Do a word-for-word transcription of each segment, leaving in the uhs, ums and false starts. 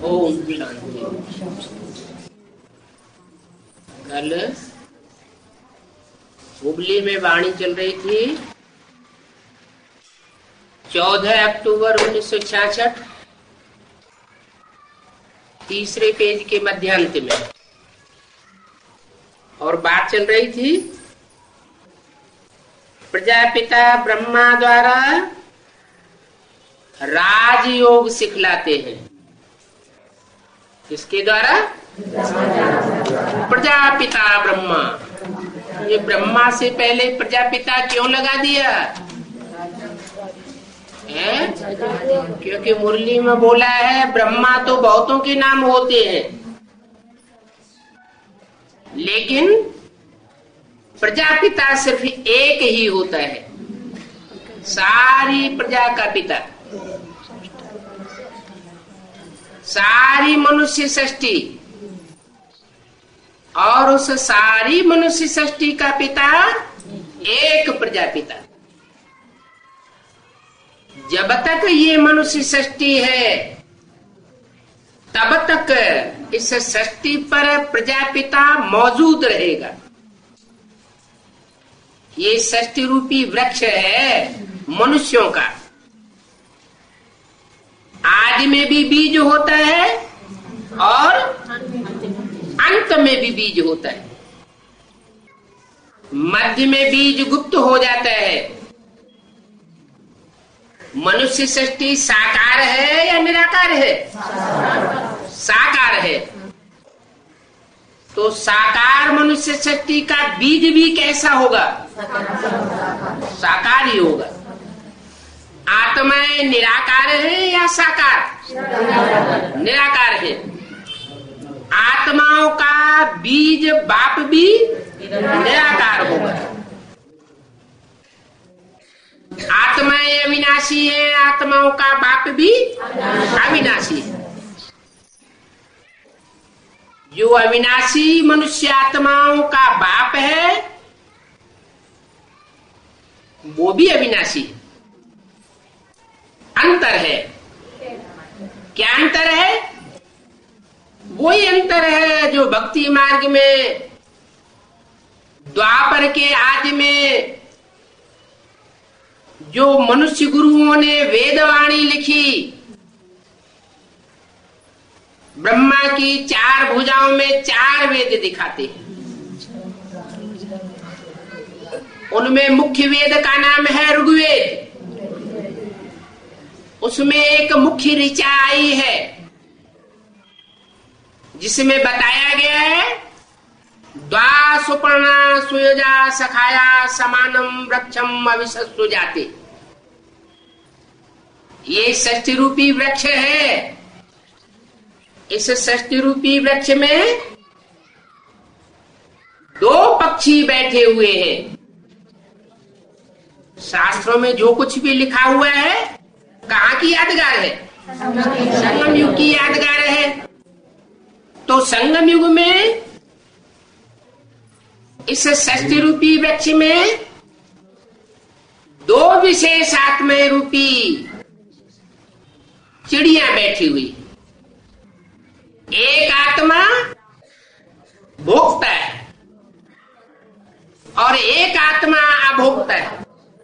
ओम शांति। कल हुबली में वाणी चल रही थी चौदह अक्टूबर उन्नीस सौ छियासठ, तीसरे पेज के मध्यांत में, और बात चल रही थी प्रजापिता ब्रह्मा द्वारा राजयोग सिखलाते हैं। किसके द्वारा? प्रजापिता ब्रह्मा। ये ब्रह्मा से पहले प्रजापिता क्यों लगा दिया है? क्योंकि मुरली में बोला है ब्रह्मा तो बहुतों के नाम होते हैं, लेकिन प्रजापिता सिर्फ एक ही होता है, सारी प्रजा का पिता, सारी मनुष्य सृष्टि, और उस सारी मनुष्य सृष्टि का पिता एक प्रजापिता। जब तक ये मनुष्य सृष्टि है तब तक इस सृष्टि पर प्रजापिता मौजूद रहेगा। ये सृष्टि रूपी वृक्ष है मनुष्यों का। आदि में भी बीज होता है और अंत में भी बीज होता है। मध्य में बीज गुप्त हो जाता है। मनुष्य सृष्टि साकार है या निराकार है? साकार है। तो साकार मनुष्य सृष्टि का बीज भी कैसा होगा? साकार ही होगा। आत्माएं निराकार है या साकार? निराकार है। आत्माओं का बीज बाप भी निराकार होगा। आत्माएं अविनाशी है, आत्माओं का बाप भी अविनाशी है। जो अविनाशी मनुष्य आत्माओं का बाप है वो भी अविनाशी है। अंतर है। क्या अंतर है? वही अंतर है जो भक्ति मार्ग में द्वापर के आदि में जो मनुष्य गुरुओं ने वेदवाणी लिखी, ब्रह्मा की चार भुजाओं में चार वेद दिखाते हैं। उनमें मुख्य वेद का नाम है ऋग्वेद। उसमें एक मुख्य ऋचा आई है जिसमें बताया गया है द्वा सुपर्णा सुयोजा सखाया समानम वृक्षम अविशस्तु जाते। ये षष्ठी रूपी वृक्ष है। इस षष्ठी रूपी वृक्ष में दो पक्षी बैठे हुए हैं। शास्त्रों में जो कुछ भी लिखा हुआ है कहाँ की यादगार है? संगम युग की यादगार है। तो संगम युग में इस षष्ठी रूपी वृक्ष में दो विशेष आत्माएं रूपी चिड़िया बैठी हुई। एक आत्मा भोक्ता है और एक आत्मा अभोक्ता है।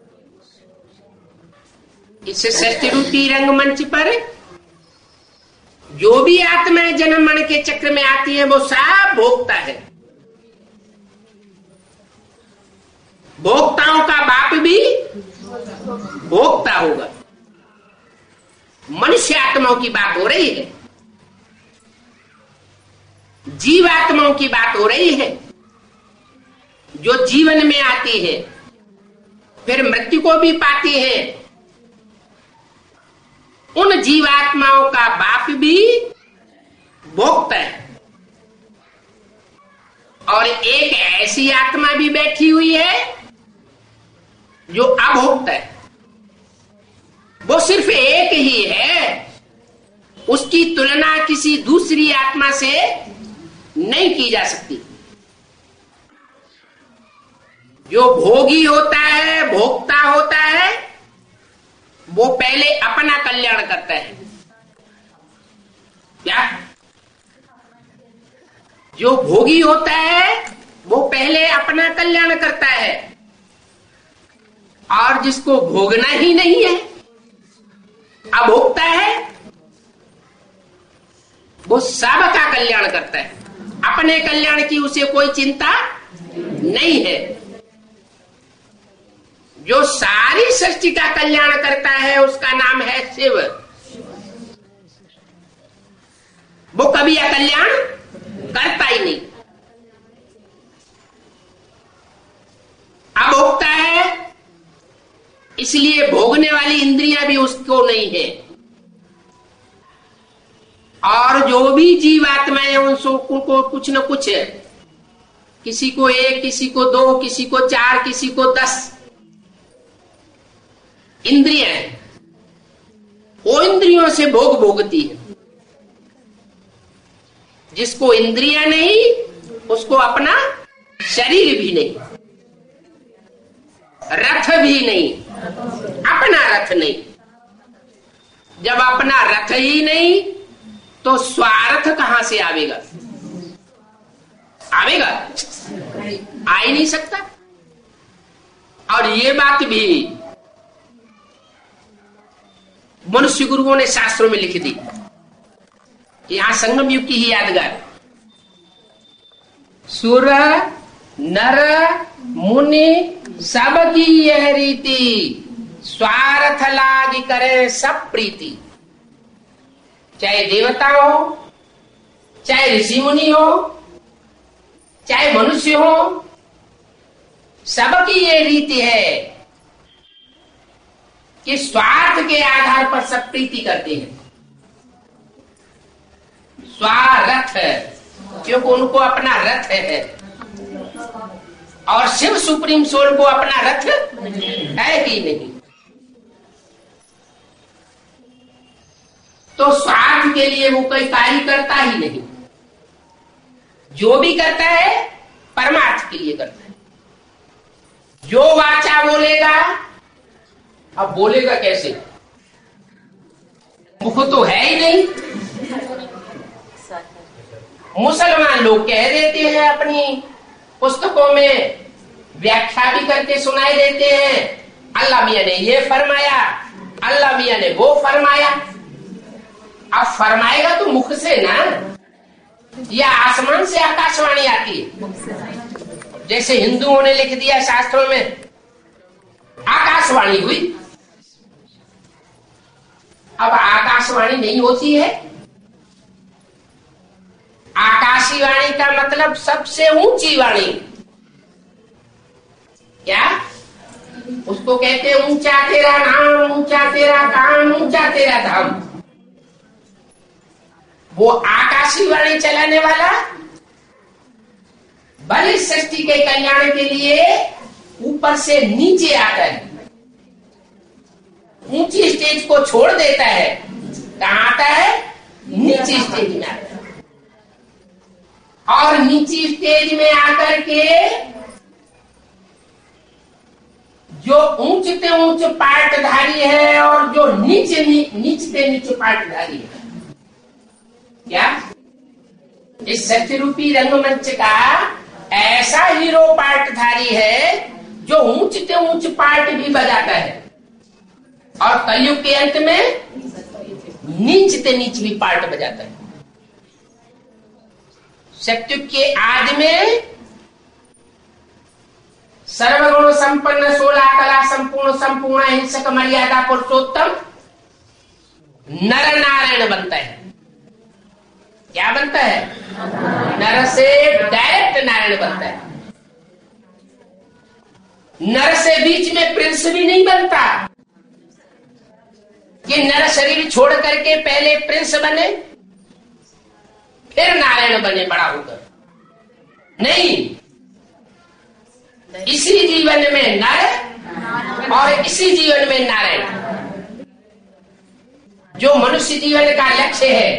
इस षष्ठी रूपी रंगमंच पर जो भी आत्माएं जन्म मरण के चक्र में आती है वो सब भोक्ता है। भोक्ताओं का बाप भी भोक्ता होगा। मनुष्य आत्माओं की बात हो रही है, जीव आत्माओं की बात हो रही है जो जीवन में आती है फिर मृत्यु को भी पाती है। उन जीवात्माओं का बाप भी भोक्ता है। और एक ऐसी आत्मा भी बैठी हुई है जो अभोक्ता है। वो सिर्फ एक ही है, उसकी तुलना किसी दूसरी आत्मा से नहीं की जा सकती। जो भोगी होता है, भोक्ता होता है, वो पहले अपना कल्याण करता है। क्या जो भोगी होता है वो पहले अपना कल्याण करता है, और जिसको भोगना ही नहीं है, अभोगता है, वो सबका कल्याण करता है। अपने कल्याण की उसे कोई चिंता नहीं है। जो सारी सृष्टि का कल्याण करता है उसका नाम है शिव। वो कभी अकल्याण करता ही नहीं। अभोगता है, इसलिए भोगने वाली इंद्रियां भी उसको नहीं है। और जो भी जीवात्माएं उनको कुछ न कुछ है, किसी को एक, किसी को दो, किसी को चार, किसी को दस इंद्रियां हैं, वो इंद्रियों से भोग भोगती है। जिसको इंद्रियां नहीं उसको अपना शरीर भी नहीं, रथ भी नहीं, अपना रथ नहीं। जब अपना रथ ही नहीं तो स्वार्थ कहां से आवेगा? आवेगा? आ ही नहीं सकता। और ये बात भी मनुष्य गुरुओं ने शास्त्रों में लिख दी। यहां संगम युग की ही यादगार। सुर नर मुनि सबकी यह रीति, स्वार्थ लागी करे सब प्रीति। चाहे देवता हो, चाहे ऋषि मुनि हो, चाहे मनुष्य हो, सबकी ये रीति है कि स्वार्थ के आधार पर सब प्रीति करते हैं। स्वार्थ, क्योंकि उनको अपना रथ है, और शिव सुप्रीम सोल को अपना रथ है ही नहीं। तो स्वार्थ के लिए वो कोई कार्य करता ही नहीं। जो भी करता है परमार्थ के लिए करता है। जो वाचा बोलेगा, अब बोलेगा कैसे? मुख तो है ही नहीं। मुसलमान लोग कह देते हैं, अपनी पुस्तकों में व्याख्या भी करके सुनाई देते हैं, अल्लाह मियां ने ये फरमाया, अल्लाह मियां ने वो फरमाया। अब फरमाएगा तो मुख से ना, या आसमान से आकाशवाणी आती है। जैसे हिंदुओं ने लिख दिया शास्त्रों में आकाशवाणी हुई। अब आकाशवाणी नहीं होती है। आकाशी वाणी का मतलब सबसे ऊंची वाणी। क्या उसको कहते हैं? ऊंचा तेरा नाम, ऊंचा तेरा काम, ऊंचा तेरा धाम। वो आकाशी वाणी चलाने वाला बड़ी सृष्टि के कल्याण के लिए ऊपर से नीचे आकर ऊंची स्टेज को छोड़ देता है। कहां आता है? नीची स्टेज में आता है। और नीची स्टेज में आकर के जो ऊंचते ऊंच पाटधारी है और जो नीचे नीचते नीचे पाटधारी है, क्या इस सत्य रूपी रंगमंच का ऐसा हीरो पाटधारी है जो ऊंचते ऊंच पाट भी बजाता है, और कलयुग के अंत में नीचते नीच भी पाट बजाता है। सत्युग के आदि में सर्वगुण संपन्न, सोलह कला संपूर्ण, संपूर्ण हिंसक, मर्यादा पुरुषोत्तम नर नारायण बनता है। क्या बनता है? नर से डायरेक्ट नारायण बनता है। नर से बीच में प्रिंस भी नहीं बनता कि नर शरीर छोड़ करके पहले प्रिंस बने फिर नारायण बने बड़ा होकर। नहीं, इसी जीवन में नर और इसी जीवन में नारायण। जो मनुष्य जीवन का लक्ष्य है,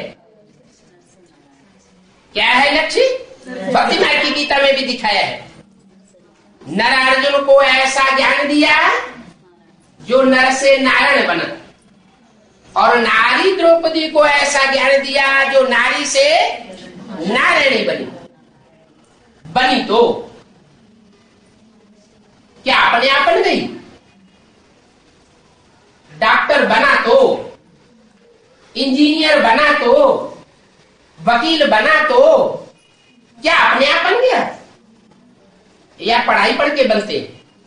क्या है लक्ष्य? भक्ति मार्ग की गीता में भी दिखाया है। नर अर्जुन को ऐसा ज्ञान दिया जो नर से नारायण बना, और नारी द्रौपदी को ऐसा ज्ञान दिया जो नारी से नारायणी बनी। बनी तो क्या अपने आप बन गई? डॉक्टर बना तो, इंजीनियर बना तो, वकील बना तो क्या अपने आप बन गया? या पढ़ाई पढ़ के बनते?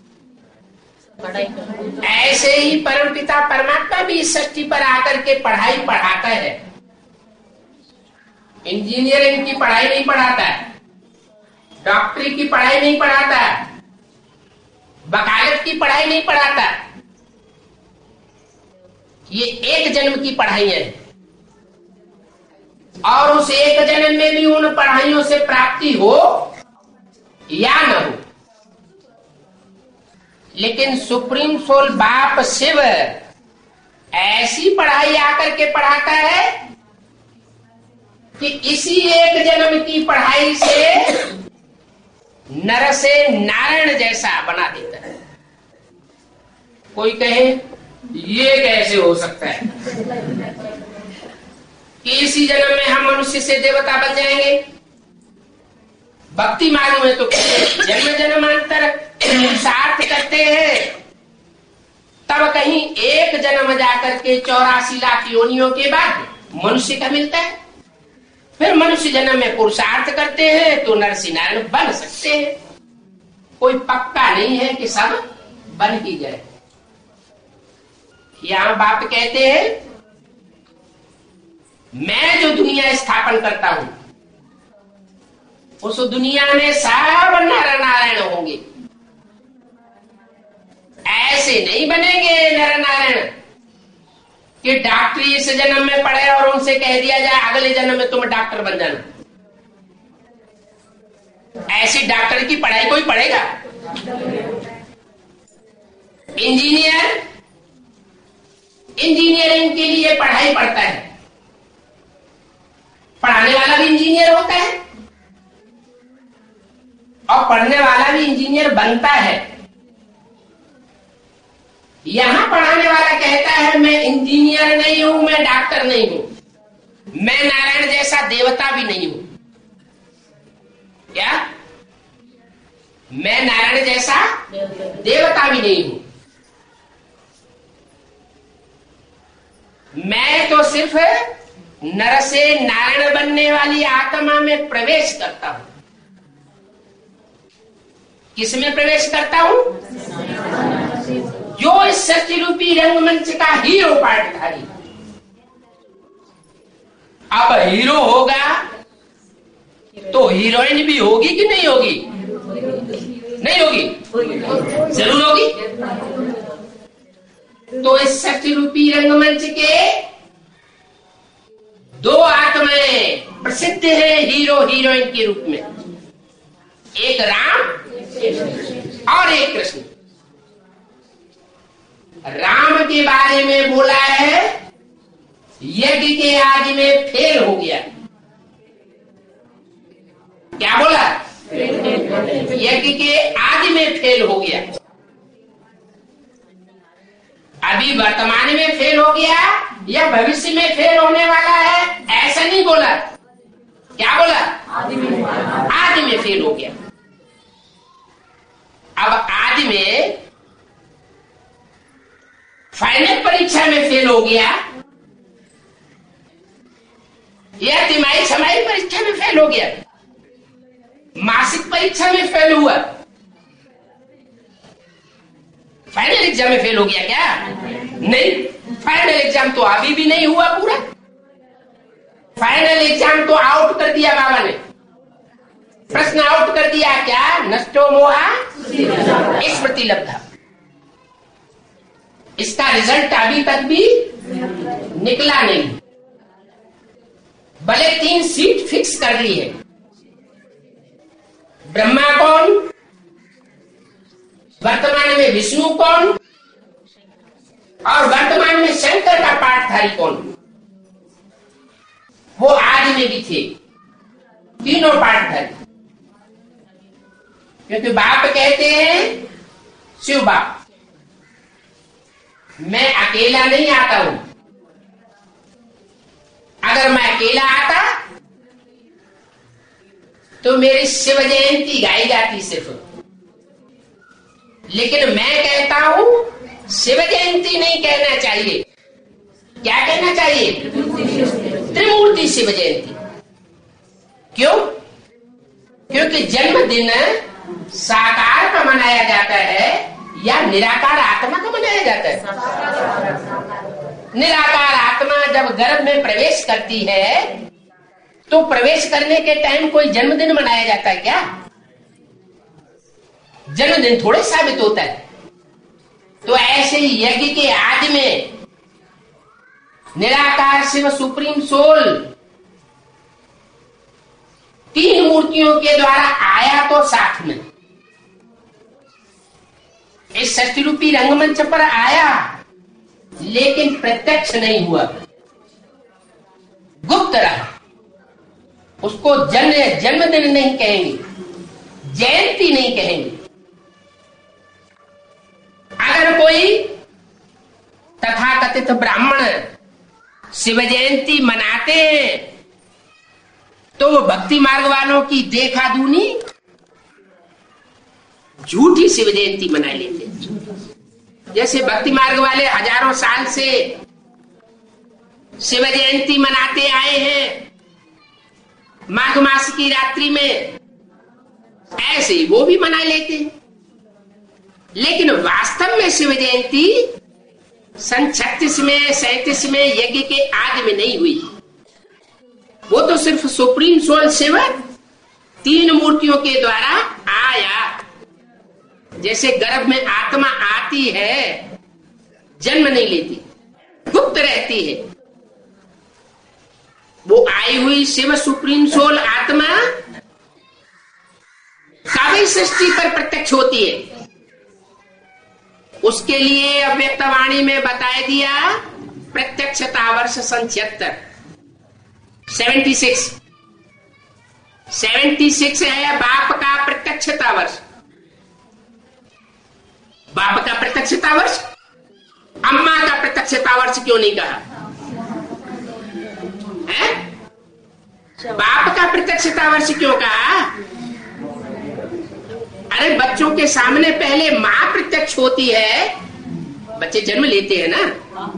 ऐसे ही परमपिता परमात्मा भी इस सृष्टि पर आकर के पढ़ाई पढ़ाता है। इंजीनियरिंग की पढ़ाई नहीं पढ़ाता है, डॉक्टरी की पढ़ाई नहीं पढ़ाता है, वकालत की पढ़ाई नहीं पढ़ाता। ये एक जन्म की पढ़ाई है और उस एक जन्म में भी उन पढ़ाइयों से प्राप्ति हो या न हो, लेकिन सुप्रीम सोल बाप शिव ऐसी पढ़ाई आकर के पढ़ाता है कि इसी एक जन्म की पढ़ाई से नर से नारायण जैसा बना देता है। कोई कहे ये कैसे हो सकता है कि इसी जन्म में हम मनुष्य से देवता बन जाएंगे? भक्ति मार्ग में तो जन्म जन्मांतर पुरुषार्थ करते हैं, तब कहीं एक जन्म जाकर के चौरासी लाख योनियों के बाद मनुष्य का मिलता है। फिर मनुष्य जन्म में पुरुषार्थ करते हैं तो नरसिंह नारायण बन सकते हैं। कोई पक्का नहीं है कि सब बन ही जाए। यहां बाप कहते हैं मैं जो दुनिया स्थापन करता हूं उस दुनिया में सब नर नारायण होंगे। ऐसे नहीं बनेंगे नर नारायण कि डॉक्टरी इस जन्म में पढ़े और उनसे कह दिया जाए अगले जन्म में तुम डॉक्टर बन जाना। ऐसी डॉक्टर की पढ़ाई कोई पढ़ेगा? इंजीनियर इंजीनियरिंग के लिए पढ़ाई पढ़ता है, पढ़ाने वाला भी इंजीनियर होता है और पढ़ने वाला भी इंजीनियर बनता है। यहां पढ़ाने वाला कहता है मैं इंजीनियर नहीं हूं, मैं डॉक्टर नहीं हूं, मैं नारायण जैसा देवता भी नहीं हूं। क्या? मैं नारायण जैसा देवता भी नहीं हूं, मैं तो सिर्फ नर से नारायण बनने वाली आत्मा में प्रवेश करता हूं। किस में प्रवेश करता हूं? जो इस सृष्टि रूपी रंगमंच का हीरो पार्टधारी। अब हीरो होगा तो हीरोइन भी होगी कि नहीं होगी? नहीं होगी? जरूर होगी। तो इस सृष्टि रूपी रंगमंच के दो आत्माएं प्रसिद्ध है हीरो हीरोइन के रूप में, एक राम और एक कृष्ण। राम के बारे में बोला है यज्ञ के आदि में फेल हो गया। क्या बोला? यज्ञ के आदि में फेल हो गया। अभी वर्तमान में फेल हो गया या भविष्य में फेल होने वाला है, ऐसा नहीं बोला। क्या बोला? आदि में, आदि में फेल हो गया। अब आदि में फाइनल परीक्षा में फेल हो गया या तिमाही छमाही परीक्षा में फेल हो गया, मासिक परीक्षा में फेल हुआ, फाइनल एग्जाम में फेल हो गया क्या? नहीं, फाइनल एग्जाम तो अभी भी नहीं हुआ पूरा। फाइनल एग्जाम तो आउट कर दिया बाबा ने, प्रश्न आउट कर दिया। क्या? नष्टो मोहा स्मृति लब्धा। इसका रिजल्ट अभी तक भी निकला नहीं। भले तीन सीट फिक्स कर ली है। ब्रह्मा कौन, वर्तमान में विष्णु कौन और वर्तमान में शंकर का पाठधारी कौन, वो आदि में भी थे तीनों पाठधारी। क्योंकि बाप कहते हैं शिव बाप मैं अकेला नहीं आता हूं। अगर मैं अकेला आता तो मेरी शिव जयंती गाई जाती सिर्फ। लेकिन मैं कहता हूं शिव जयंती नहीं कहना चाहिए, क्या कहना चाहिए? त्रिमूर्ति शिव जयंती। क्यों? क्योंकि जन्मदिन साकार का मनाया जाता है या निराकार आत्मा का मनाया जाता है? निराकार आत्मा जब गर्भ में प्रवेश करती है तो प्रवेश करने के टाइम कोई जन्मदिन मनाया जाता है क्या? जन्मदिन थोड़े साबित होता है। तो ऐसे ही यज्ञ के आदि में निराकार शिव सुप्रीम सोल तीन मूर्तियों के द्वारा आया तो साथ में इस षष्ठी रूपी रंगमंच पर आया, लेकिन प्रत्यक्ष नहीं हुआ, गुप्त रहा। उसको जन्म जन्मदिन नहीं कहेंगे, जयंती नहीं कहेंगे। अगर कोई तथाकथित ब्राह्मण शिव जयंती मनाते हैं तो वो भक्ति मार्ग वालों की देखा दूनी झूठी शिव जयंती मना लेते हैं। जैसे भक्ति मार्ग वाले हजारों साल से शिव जयंती मनाते आए हैं माघ मास की रात्रि में, ऐसे ही वो भी मना लेते हैं। लेकिन वास्तव में शिव जयंती सन छत्तीस में सैतीस में यज्ञ के आदि में नहीं हुई। वो तो सिर्फ सुप्रीम सोल शिव तीन मूर्तियों के द्वारा आया। जैसे गर्भ में आत्मा आती है, जन्म नहीं लेती, गुप्त रहती है, वो आई हुई शिव सुप्रीम सोल आत्मा काव्य सृष्टि पर प्रत्यक्ष होती है। उसके लिए अव्यक्तवाणी में बताया दिया प्रत्यक्षता वर्ष सन छिहत्तर सेवेंटी सिक्स सेवेंटी सिक्स है बाप का प्रत्यक्षता वर्ष। बाप का प्रत्यक्षता वर्ष, अम्मा का प्रत्यक्षता वर्ष क्यों नहीं कहा है? बाप का प्रत्यक्षता वर्ष क्यों कहा? अरे बच्चों के सामने पहले मां प्रत्यक्ष होती है, बच्चे जन्म लेते हैं ना,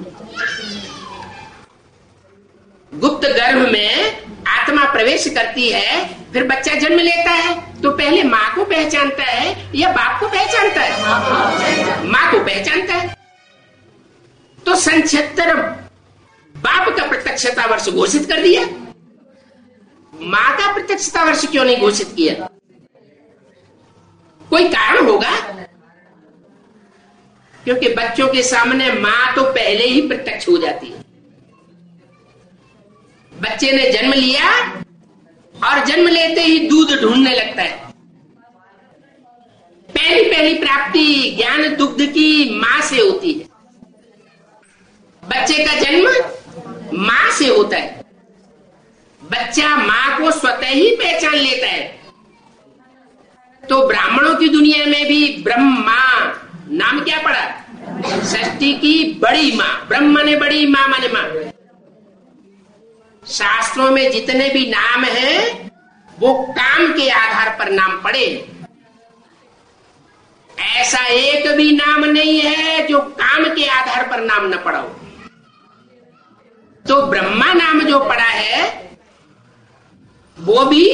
गुप्त गर्भ में आत्मा प्रवेश करती है, फिर बच्चा जन्म लेता है तो पहले मां को पहचानता है या बाप को पहचानता है? मां को पहचानता है। तो सन छिहत्तर बाप का प्रत्यक्षता वर्ष घोषित कर दिया, मां का प्रत्यक्षता वर्ष क्यों नहीं घोषित किया? कोई कारण होगा? क्योंकि बच्चों के सामने मां तो पहले ही प्रत्यक्ष हो जाती है। बच्चे ने जन्म लिया और जन्म लेते ही दूध ढूंढने लगता है। पहली पहली प्राप्ति ज्ञान दुग्ध की मां से होती है। बच्चे का जन्म मां से होता है। बच्चा मां को स्वतः ही पहचान लेता है। तो ब्राह्मणों की दुनिया में भी ब्रह्मा नाम क्या पड़ा? षष्ठी की बड़ी मां। ब्रह्म ने बड़ी, मां माने मां। शास्त्रों में जितने भी नाम हैं वो काम के आधार पर नाम पड़े। ऐसा एक भी नाम नहीं है जो काम के आधार पर नाम न पड़ा हो। तो ब्रह्मा नाम जो पड़ा है वो भी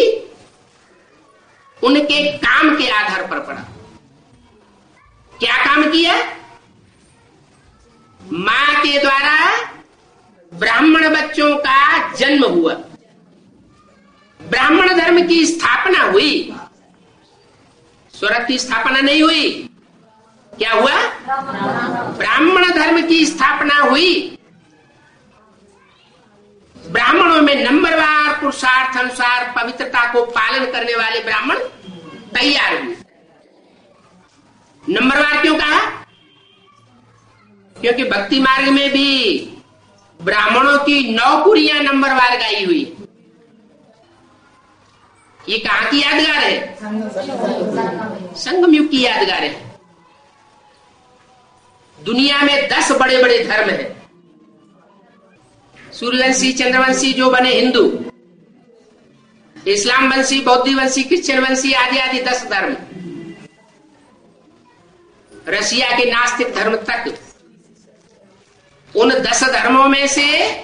उनके काम के आधार पर पड़ा। क्या काम किया? मां के द्वारा ब्राह्मण बच्चों का जन्म हुआ, ब्राह्मण धर्म की स्थापना हुई। स्वर्ग की स्थापना नहीं हुई। क्या हुआ? ब्राह्मण धर्म की स्थापना हुई। ब्राह्मणों में नंबरवार पुरुषार्थ अनुसार पवित्रता को पालन करने वाले ब्राह्मण तैयार हुए। नंबरवार क्यों कहा? क्योंकि भक्ति मार्ग में भी ब्राह्मणों की नौ कुरियां नंबरवार गाई हुई। ये कहां की यादगार है? संगम युग की यादगार है। दुनिया में दस बड़े बड़े धर्म हैं। सूर्यवंशी चंद्रवंशी जो बने हिंदू, इस्लाम वंशी, बौद्ध वंशी, क्रिश्चियन वंशी आदि आदि दस धर्म, रशिया के नास्तिक धर्म तक, उन दस धर्मों में से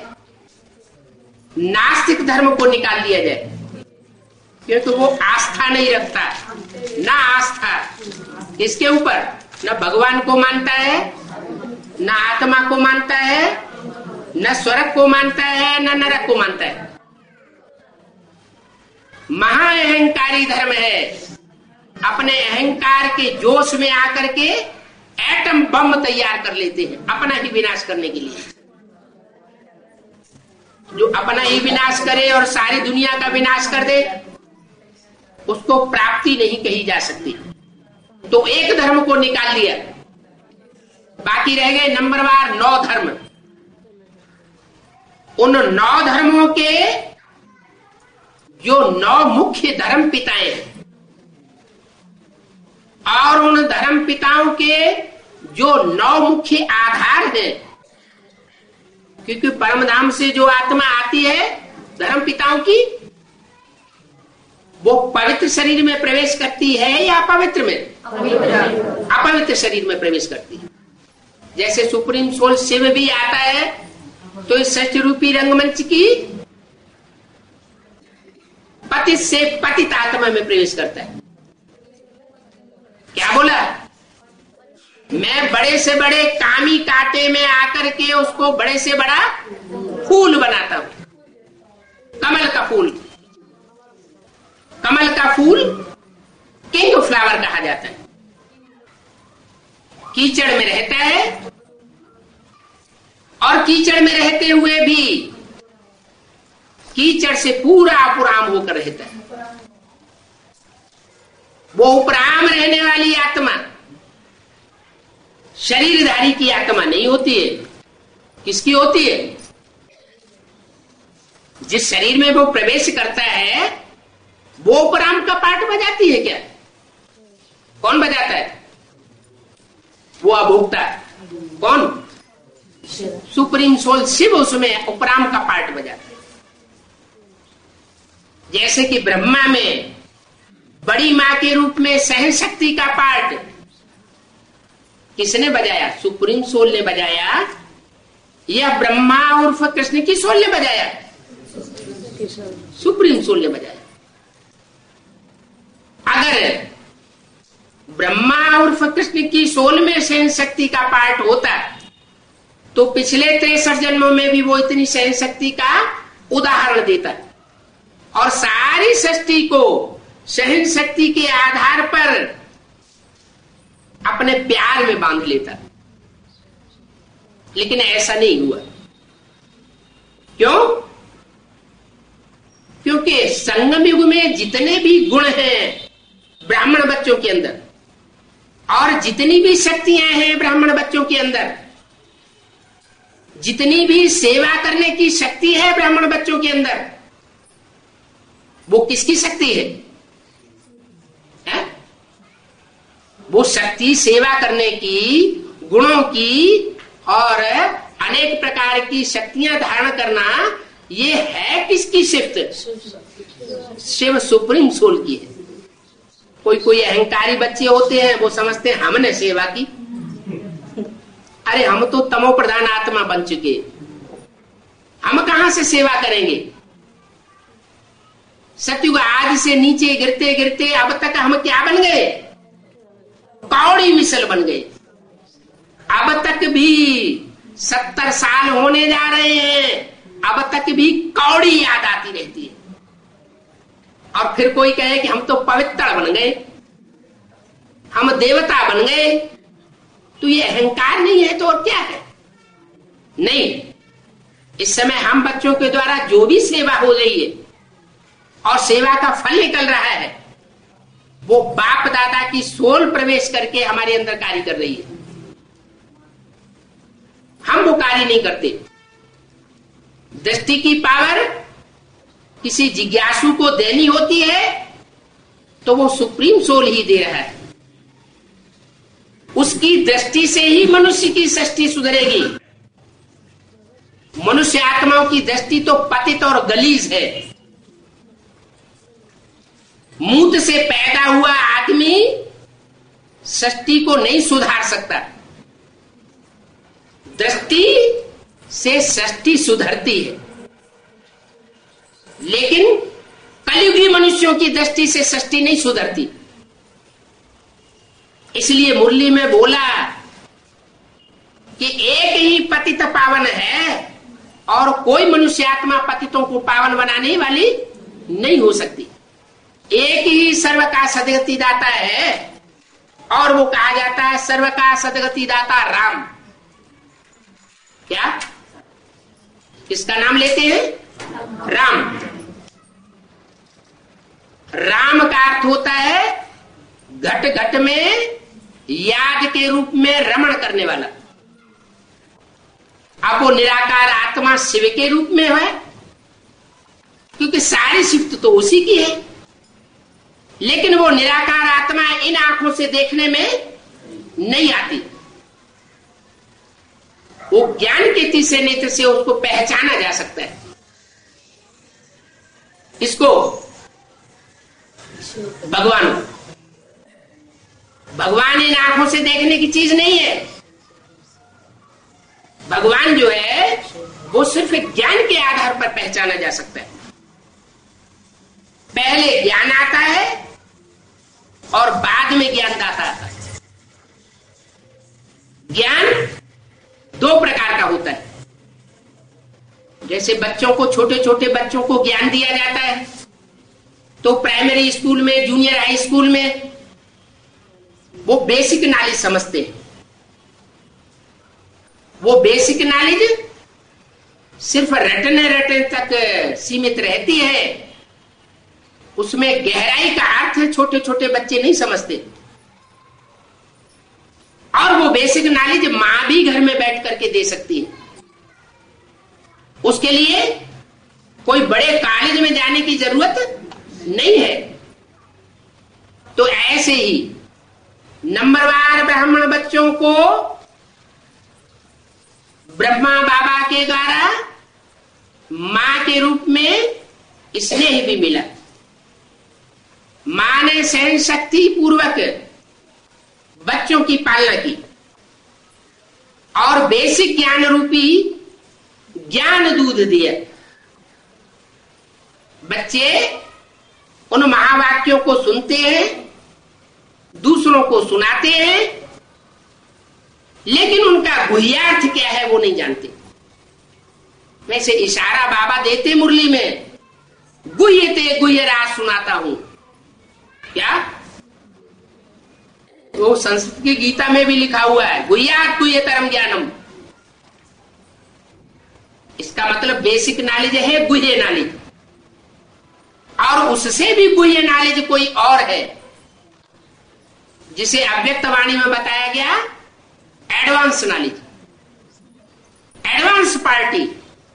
नास्तिक धर्म को निकाल दिया जाए, क्योंकि वो आस्था नहीं रखता। ना आस्था इसके ऊपर, न भगवान को मानता है, न आत्मा को मानता है, न स्वर्ग को मानता है, न नरक को मानता है। महा अहंकारी धर्म है। अपने अहंकार के जोश में आकर के एटम बम तैयार कर लेते हैं अपना ही विनाश करने के लिए। जो अपना ही विनाश करे और सारी दुनिया का विनाश कर दे, उसको प्राप्ति नहीं कही जा सकती। तो एक धर्म को निकाल लिया, बाकी रह गए नंबरवार नौ धर्म। उन नौ धर्मों के जो नौ मुख्य धर्म पिताएं हैं, और उन धर्म पिताओं के जो नौ मुख्य आधार हैं, क्योंकि परम धाम से जो आत्मा आती है धर्म पिताओं की, वो पवित्र शरीर में प्रवेश करती है या अपवित्र में? अपवित्र शरीर में प्रवेश करती है। जैसे सुप्रीम सोल शिव भी आता है तो इस सच रूपी रंगमंच की पतित से पतित आत्मा में प्रवेश करता है। क्या बोला? मैं बड़े से बड़े कामी कांटे में आकर के उसको बड़े से बड़ा फूल बनाता हूं। कमल का फूल, कमल का फूल किंग फ्लावर कहा जाता है। कीचड़ में रहता है और कीचड़ में रहते हुए भी कीचड़ से पूरा उपराम होकर रहता है। वो उपराम रहने वाली आत्मा शरीरधारी की आत्मा नहीं होती है। किसकी होती है? जिस शरीर में वो प्रवेश करता है वो उपराम का पाठ बजाती है क्या? कौन बजाता है? वो अभोक्ता। कौन? सुप्रीम सोल शिव उसमें उपराम का पाठ बजाता है। जैसे कि ब्रह्मा में बड़ी मां के रूप में सहन शक्ति का पाठ किसने बजाया? सुप्रीम सोल ने बजाया या ब्रह्मा उर्फ कृष्ण की सोल ने बजाया? सुप्रीम सोल ने बजाया। अगर ब्रह्मा उर्फ कृष्ण की सोल में सहन शक्ति का पाठ होता तो पिछले तिरसठ जन्मों में भी वो इतनी सहन शक्ति का उदाहरण देता और सारी सृष्टि को सहन शक्ति के आधार पर अपने प्यार में बांध लेता। लेकिन ऐसा नहीं हुआ। क्यों? क्योंकि संगम युग में जितने भी गुण हैं ब्राह्मण बच्चों के अंदर और जितनी भी शक्तियां हैं ब्राह्मण बच्चों के अंदर, जितनी भी सेवा करने की शक्ति है ब्राह्मण बच्चों के अंदर, वो किसकी शक्ति है? है? वो शक्ति सेवा करने की, गुणों की और अनेक प्रकार की शक्तियां धारण करना, ये है किसकी शिफ्ट? शिव सुप्रीम सोल की है। कोई कोई अहंकारी बच्चे होते हैं, वो समझते हैं हमने सेवा की। अरे हम तो तमो प्रधान आत्मा बन चुके, हम कहां से सेवा करेंगे? सतयुग आदि से नीचे गिरते गिरते अब तक हम क्या बन गए? कौड़ी मिसल बन गए। अब तक भी सत्तर साल होने जा रहे हैं, अब तक भी कौड़ी याद आती रहती है। और फिर कोई कहे कि हम तो पवित्र बन गए, हम देवता बन गए, तो ये अहंकार नहीं है तो और क्या है? नहीं, इस समय हम बच्चों के द्वारा जो भी सेवा हो रही है और सेवा का फल निकल रहा है, वो बाप दादा की सोल प्रवेश करके हमारे अंदर कार्य कर रही है। हम वो कार्य नहीं करते। दृष्टि की पावर किसी जिज्ञासु को देनी होती है तो वो सुप्रीम सोल ही दे रहा है। उसकी दृष्टि से ही मनुष्य की सृष्टि सुधरेगी। मनुष्य आत्माओं की दृष्टि तो पतित और गलीज है। मूत्र से पैदा हुआ आदमी सृष्टि को नहीं सुधार सकता। दृष्टि से सृष्टि सुधरती है, लेकिन कलयुगी मनुष्यों की दृष्टि से सृष्टि नहीं सुधरती। इसलिए मुरली में बोला कि एक ही पतित पावन है और कोई मनुष्य आत्मा पतितों को पावन बनाने वाली नहीं हो सकती। एक ही सर्व का सदगति दाता है और वो कहा जाता है सर्व का सदगति दाता राम। क्या किसका नाम लेते हैं? राम। राम का अर्थ होता है घट घट में याद के रूप में रमण करने वाला। अब वो निराकार आत्मा शिव के रूप में है, क्योंकि सारी सिफ्त तो उसी की है, लेकिन वो निराकार आत्मा इन आंखों से देखने में नहीं आती। वो ज्ञान के तीसरे नेत्र से उसको पहचाना जा सकता है। इसको भगवान भगवान इन आंखों से देखने की चीज नहीं है। भगवान जो है वो सिर्फ ज्ञान के आधार पर पहचाना जा सकता है। पहले ज्ञान आता है और बाद में ज्ञानदाता आता है। ज्ञान दो प्रकार का होता है। जैसे बच्चों को, छोटे छोटे बच्चों को ज्ञान दिया जाता है, तो प्राइमरी स्कूल में, जूनियर हाई स्कूल में वो बेसिक नॉलेज समझते हैं। वो बेसिक नॉलेज सिर्फ रटने रटने तक सीमित रहती है, उसमें गहराई का अर्थ छोटे छोटे बच्चे नहीं समझते। और वो बेसिक नॉलेज मां भी घर में बैठ करके दे सकती है। उसके लिए कोई बड़े कॉलेज में जाने की जरूरत नहीं है। तो ऐसे ही नंबरवार ब्राह्मण बच्चों को ब्रह्मा बाबा के द्वारा मां के रूप में स्नेह भी मिला। मां ने सहन शक्ति पूर्वक बच्चों की पालना की और बेसिक ज्ञान रूपी ज्ञान दूध दिया। बच्चे उन महावाक्यों को सुनते हैं, दूसरों को सुनाते हैं, लेकिन उनका गुह्यार्थ क्या है वो नहीं जानते। वैसे इशारा बाबा देते मुरली में, गुह्यते गुह्य राज सुनाता हूं। क्या वो संस्कृत की गीता में भी लिखा हुआ है, गुह्यात् गुह्यतरम ज्ञानम। इसका मतलब बेसिक नॉलेज है गुह्य नॉलेज, और उससे भी गुह्य नॉलेज कोई और है जिसे अव्यक्त वाणी में बताया गया एडवांस नॉलेज, एडवांस पार्टी।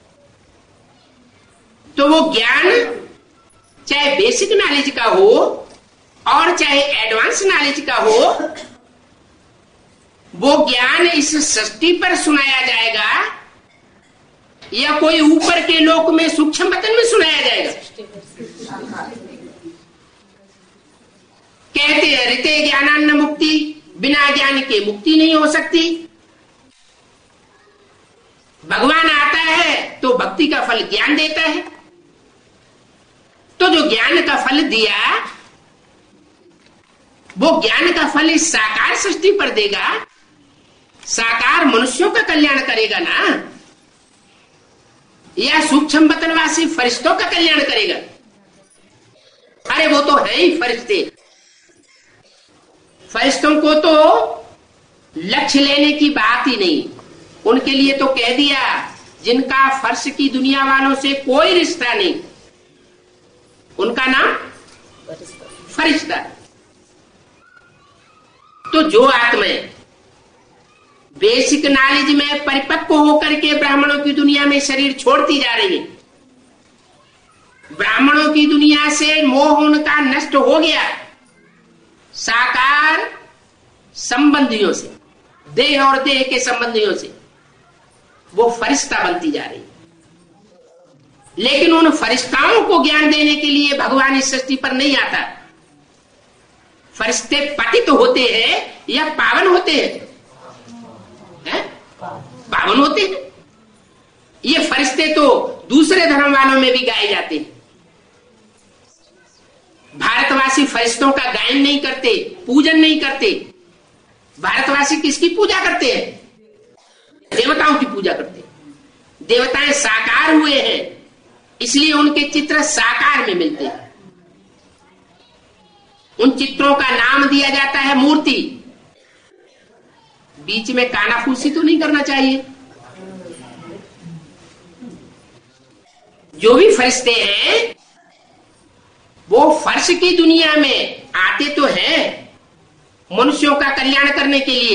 तो वो ज्ञान चाहे बेसिक नॉलेज का हो और चाहे एडवांस नॉलेज का हो, वो ज्ञान इस सृष्टि पर सुनाया जाएगा या कोई ऊपर के लोक में सूक्ष्म वतन में सुनाया जाएगा। कहते हैं ऋते ज्ञानान्न मुक्ति, बिना ज्ञान के मुक्ति नहीं हो सकती। भगवान आता है तो भक्ति का फल ज्ञान देता है। तो जो ज्ञान का फल दिया, वो ज्ञान का फल इस साकार सृष्टि पर देगा। साकार मनुष्यों का कल्याण करेगा ना, या सूक्ष्म वतनवासी फरिश्तों का कल्याण करेगा? अरे वो तो है ही फरिश्ते। फरिश्तों को तो लक्ष्य लेने की बात ही नहीं। उनके लिए तो कह दिया जिनका फर्श की दुनिया वालों से कोई रिश्ता नहीं, उनका नाम फरिश्ता। तो जो आत्माएं बेसिक नॉलेज में परिपक्व होकर के ब्राह्मणों की दुनिया में शरीर छोड़ती जा रही है, ब्राह्मणों की दुनिया से मोह उनका नष्ट हो गया, साकार संबंधियों से, देह और देह के संबंधियों से वो फरिश्ता बनती जा रही है। लेकिन उन फरिश्ताओं को ज्ञान देने के लिए भगवान इस सृष्टि पर नहीं आता। फरिश्ते पतित होते हैं या पावन होते हैं? है? पावन होते हैं। ये फरिश्ते तो दूसरे धर्म वालों में भी गाए जाते हैं। भारतवासी फरिश्तों का गायन नहीं करते, पूजन नहीं करते। भारतवासी किसकी पूजा करते हैं? देवताओं की पूजा करते हैं। देवताएं साकार हुए हैं, इसलिए उनके चित्र साकार में मिलते हैं। उन चित्रों का नाम दिया जाता है मूर्ति। बीच में कानाफूसी तो नहीं करना चाहिए। जो भी फरिश्ते हैं वो फर्श की दुनिया में आते तो हैं मनुष्यों का कल्याण करने के लिए,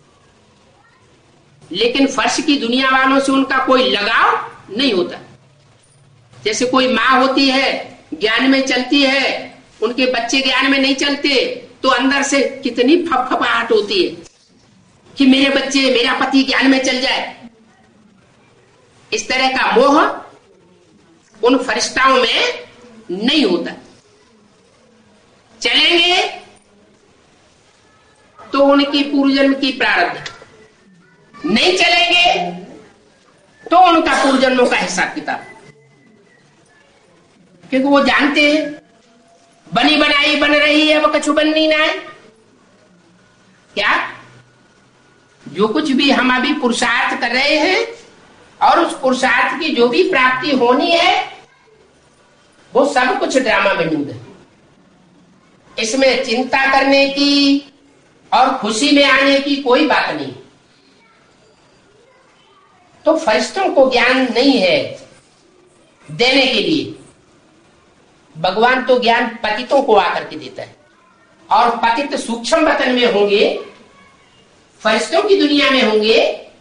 लेकिन फर्श की दुनिया वालों से उनका कोई लगाव नहीं होता। जैसे कोई माँ होती है, ज्ञान में चलती है, उनके बच्चे ज्ञान में नहीं चलते तो अंदर से कितनी फपफपाहट होती है कि मेरे बच्चे, मेरा पति ज्ञान में चल जाए। इस तरह का मोह उन फरिश्ताओं में नहीं होता। चलेंगे तो उनकी पूर्वजन्म की प्रारब्ध, नहीं चलेंगे तो उनका पूर्वजन्मों का हिसाब किताब। क्योंकि वो जानते हैं बनी बनाई बन रही है, वो कछु बननी ना है। क्या जो कुछ भी हम अभी पुरुषार्थ कर रहे हैं और उस पुरुषार्थ की जो भी प्राप्ति होनी है वो सब कुछ ड्रामा में डूब है। इसमें चिंता करने की और खुशी में आने की कोई बात नहीं। तो फरिश्तों को ज्ञान नहीं है देने के लिए। भगवान तो ज्ञान पतितों को आकर के देता है, और पतित सूक्ष्म वतन में होंगे, फरिश्तों की दुनिया में होंगे,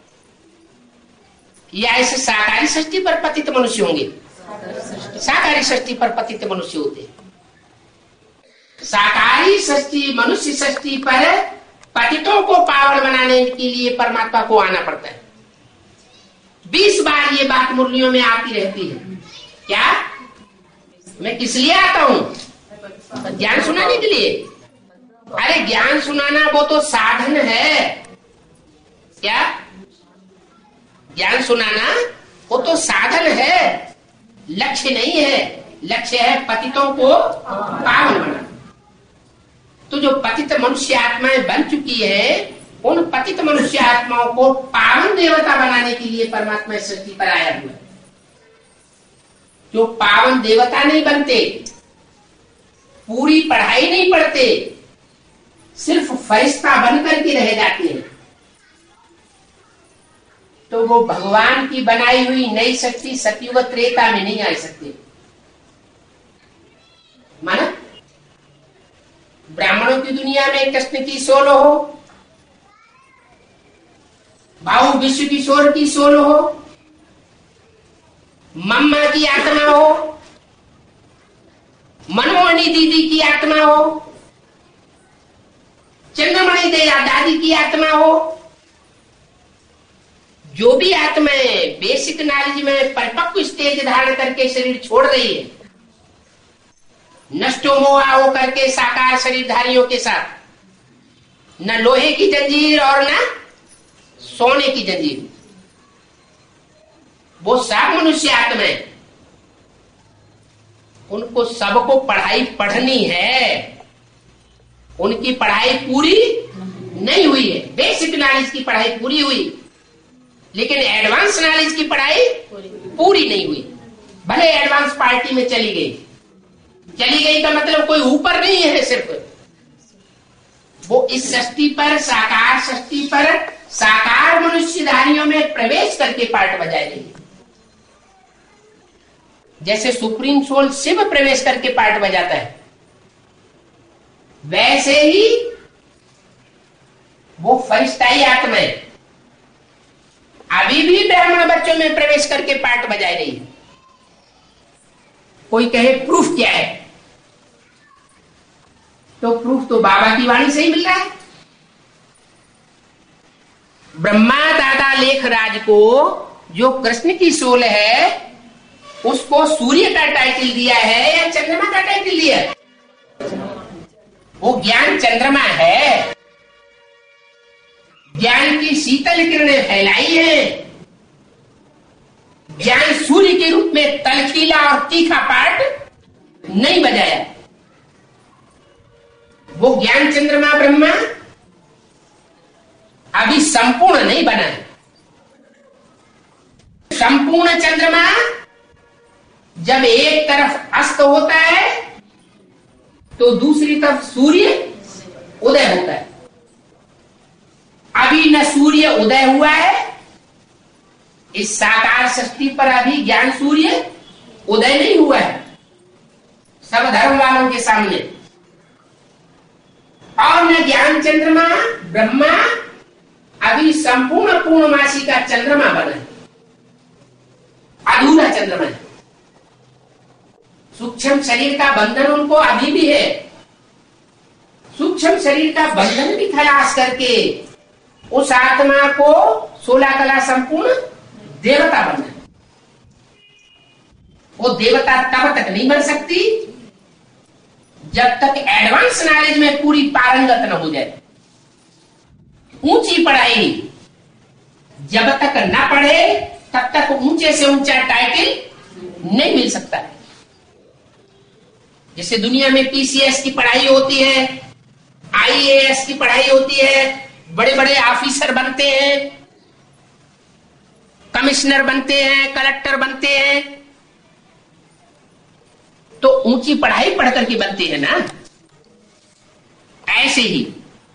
या ऐसे साकारी सृष्टि पर पतित मनुष्य होंगे? साकारी सृष्टि पर पतित मनुष्य होते हैं। साकारी सृष्टि, मनुष्य सृष्टि पर पतितों को पावन बनाने के लिए परमात्मा को आना पड़ता है। बीस बार ये बात मुरलियों में आती रहती है। क्या मैं किस लिए आता हूं? ज्ञान सुनाने के लिए। अरे ज्ञान सुनाना वो तो साधन है। क्या ज्ञान सुनाना वो तो साधन है, लक्ष्य नहीं है। लक्ष्य है पतितों को पावन बनाना। तो जो पतित मनुष्य आत्माएं बन चुकी है, उन पतित मनुष्य आत्माओं को पावन देवता बनाने के लिए परमात्मा इस सृष्टि पर आया हुआ है। जो पावन देवता नहीं बनते, पूरी पढ़ाई नहीं पढ़ते, सिर्फ फरिश्ता बनकर के रह जाते हैं, तो वो भगवान की बनाई हुई नई शक्ति सतयुग त्रेता में नहीं आ सकते। माना ब्राह्मणों की दुनिया में कृष्ण की सोलो हो, भाऊ विश्व किशोर की सोलो हो, मम्मा की आत्मा हो, मनमोहनी दीदी की आत्मा हो, चंद्रमणि दया दादी की आत्मा हो, जो भी आत्माएं बेसिक नॉलेज में परिपक्व स्टेज धारण करके शरीर छोड़ रही है, नष्टो मोहा होकर के साकार शरीरधारियों के साथ, न लोहे की जंजीर और न सोने की जंजीर, वो सब मनुष्य आत्माएं, उनको सबको पढ़ाई पढ़नी है। उनकी पढ़ाई पूरी नहीं हुई है। बेसिक नॉलेज की पढ़ाई पूरी हुई, लेकिन एडवांस नॉलेज की पढ़ाई पूरी नहीं हुई। भले एडवांस पार्टी में चली गई, चली गई का मतलब कोई ऊपर नहीं है, सिर्फ वो इस सृष्टि पर, साकार सृष्टि पर साकार मनुष्यधारियों में प्रवेश करके पार्ट बजाए रही। जैसे सुप्रीम सोल शिव प्रवेश करके पार्ट बजाता है, वैसे ही वो फरिश्ताई आत्माएं अभी भी ब्राह्मण बच्चों में प्रवेश करके पार्ट बजाए रही है। कोई कहे प्रूफ क्या है, तो प्रूफ तो बाबा की वाणी से ही मिल रहा है। ब्रह्मा दादा लेखराज को जो कृष्ण की सोल है, उसको सूर्य का टाइटल दिया है या चंद्रमा का टाइटल दिया है? वो ज्ञान चंद्रमा है, ज्ञान की शीतल किरणें फैलाई है, ज्ञान सूर्य के रूप में तलखीला और तीखा पाठ नहीं बजाया। वो ज्ञान चंद्रमा ब्रह्मा अभी संपूर्ण नहीं बना है। संपूर्ण चंद्रमा जब एक तरफ अस्त होता है तो दूसरी तरफ सूर्य उदय होता है। अभी न सूर्य उदय हुआ है, इस साकार सृष्टि पर अभी ज्ञान सूर्य उदय नहीं हुआ है सब धर्म वालों के सामने। और न ज्ञान चंद्रमा ब्रह्मा अभी संपूर्ण पूर्णमासी का चंद्रमा बना है, अधूरा चंद्रमा है। सूक्ष्म शरीर का बंधन उनको अभी भी है। सूक्ष्म शरीर का बंधन भी खलास करके उस आत्मा को सोलह कला संपूर्ण देवता बनना है। वो देवता तब तक नहीं बन सकती जब तक एडवांस नॉलेज में पूरी पारंगत न हो जाए। ऊंची पढ़ाई जब तक न पढ़े तब तक ऊंचे से ऊंचा टाइटल नहीं मिल सकता। जैसे दुनिया में पीसीएस की पढ़ाई होती है, आईएएस की पढ़ाई होती है, बड़े बड़े ऑफिसर बनते हैं, कमिश्नर बनते हैं, कलेक्टर बनते हैं, तो ऊंची पढ़ाई पढ़ करके बनते हैं ना। ऐसे ही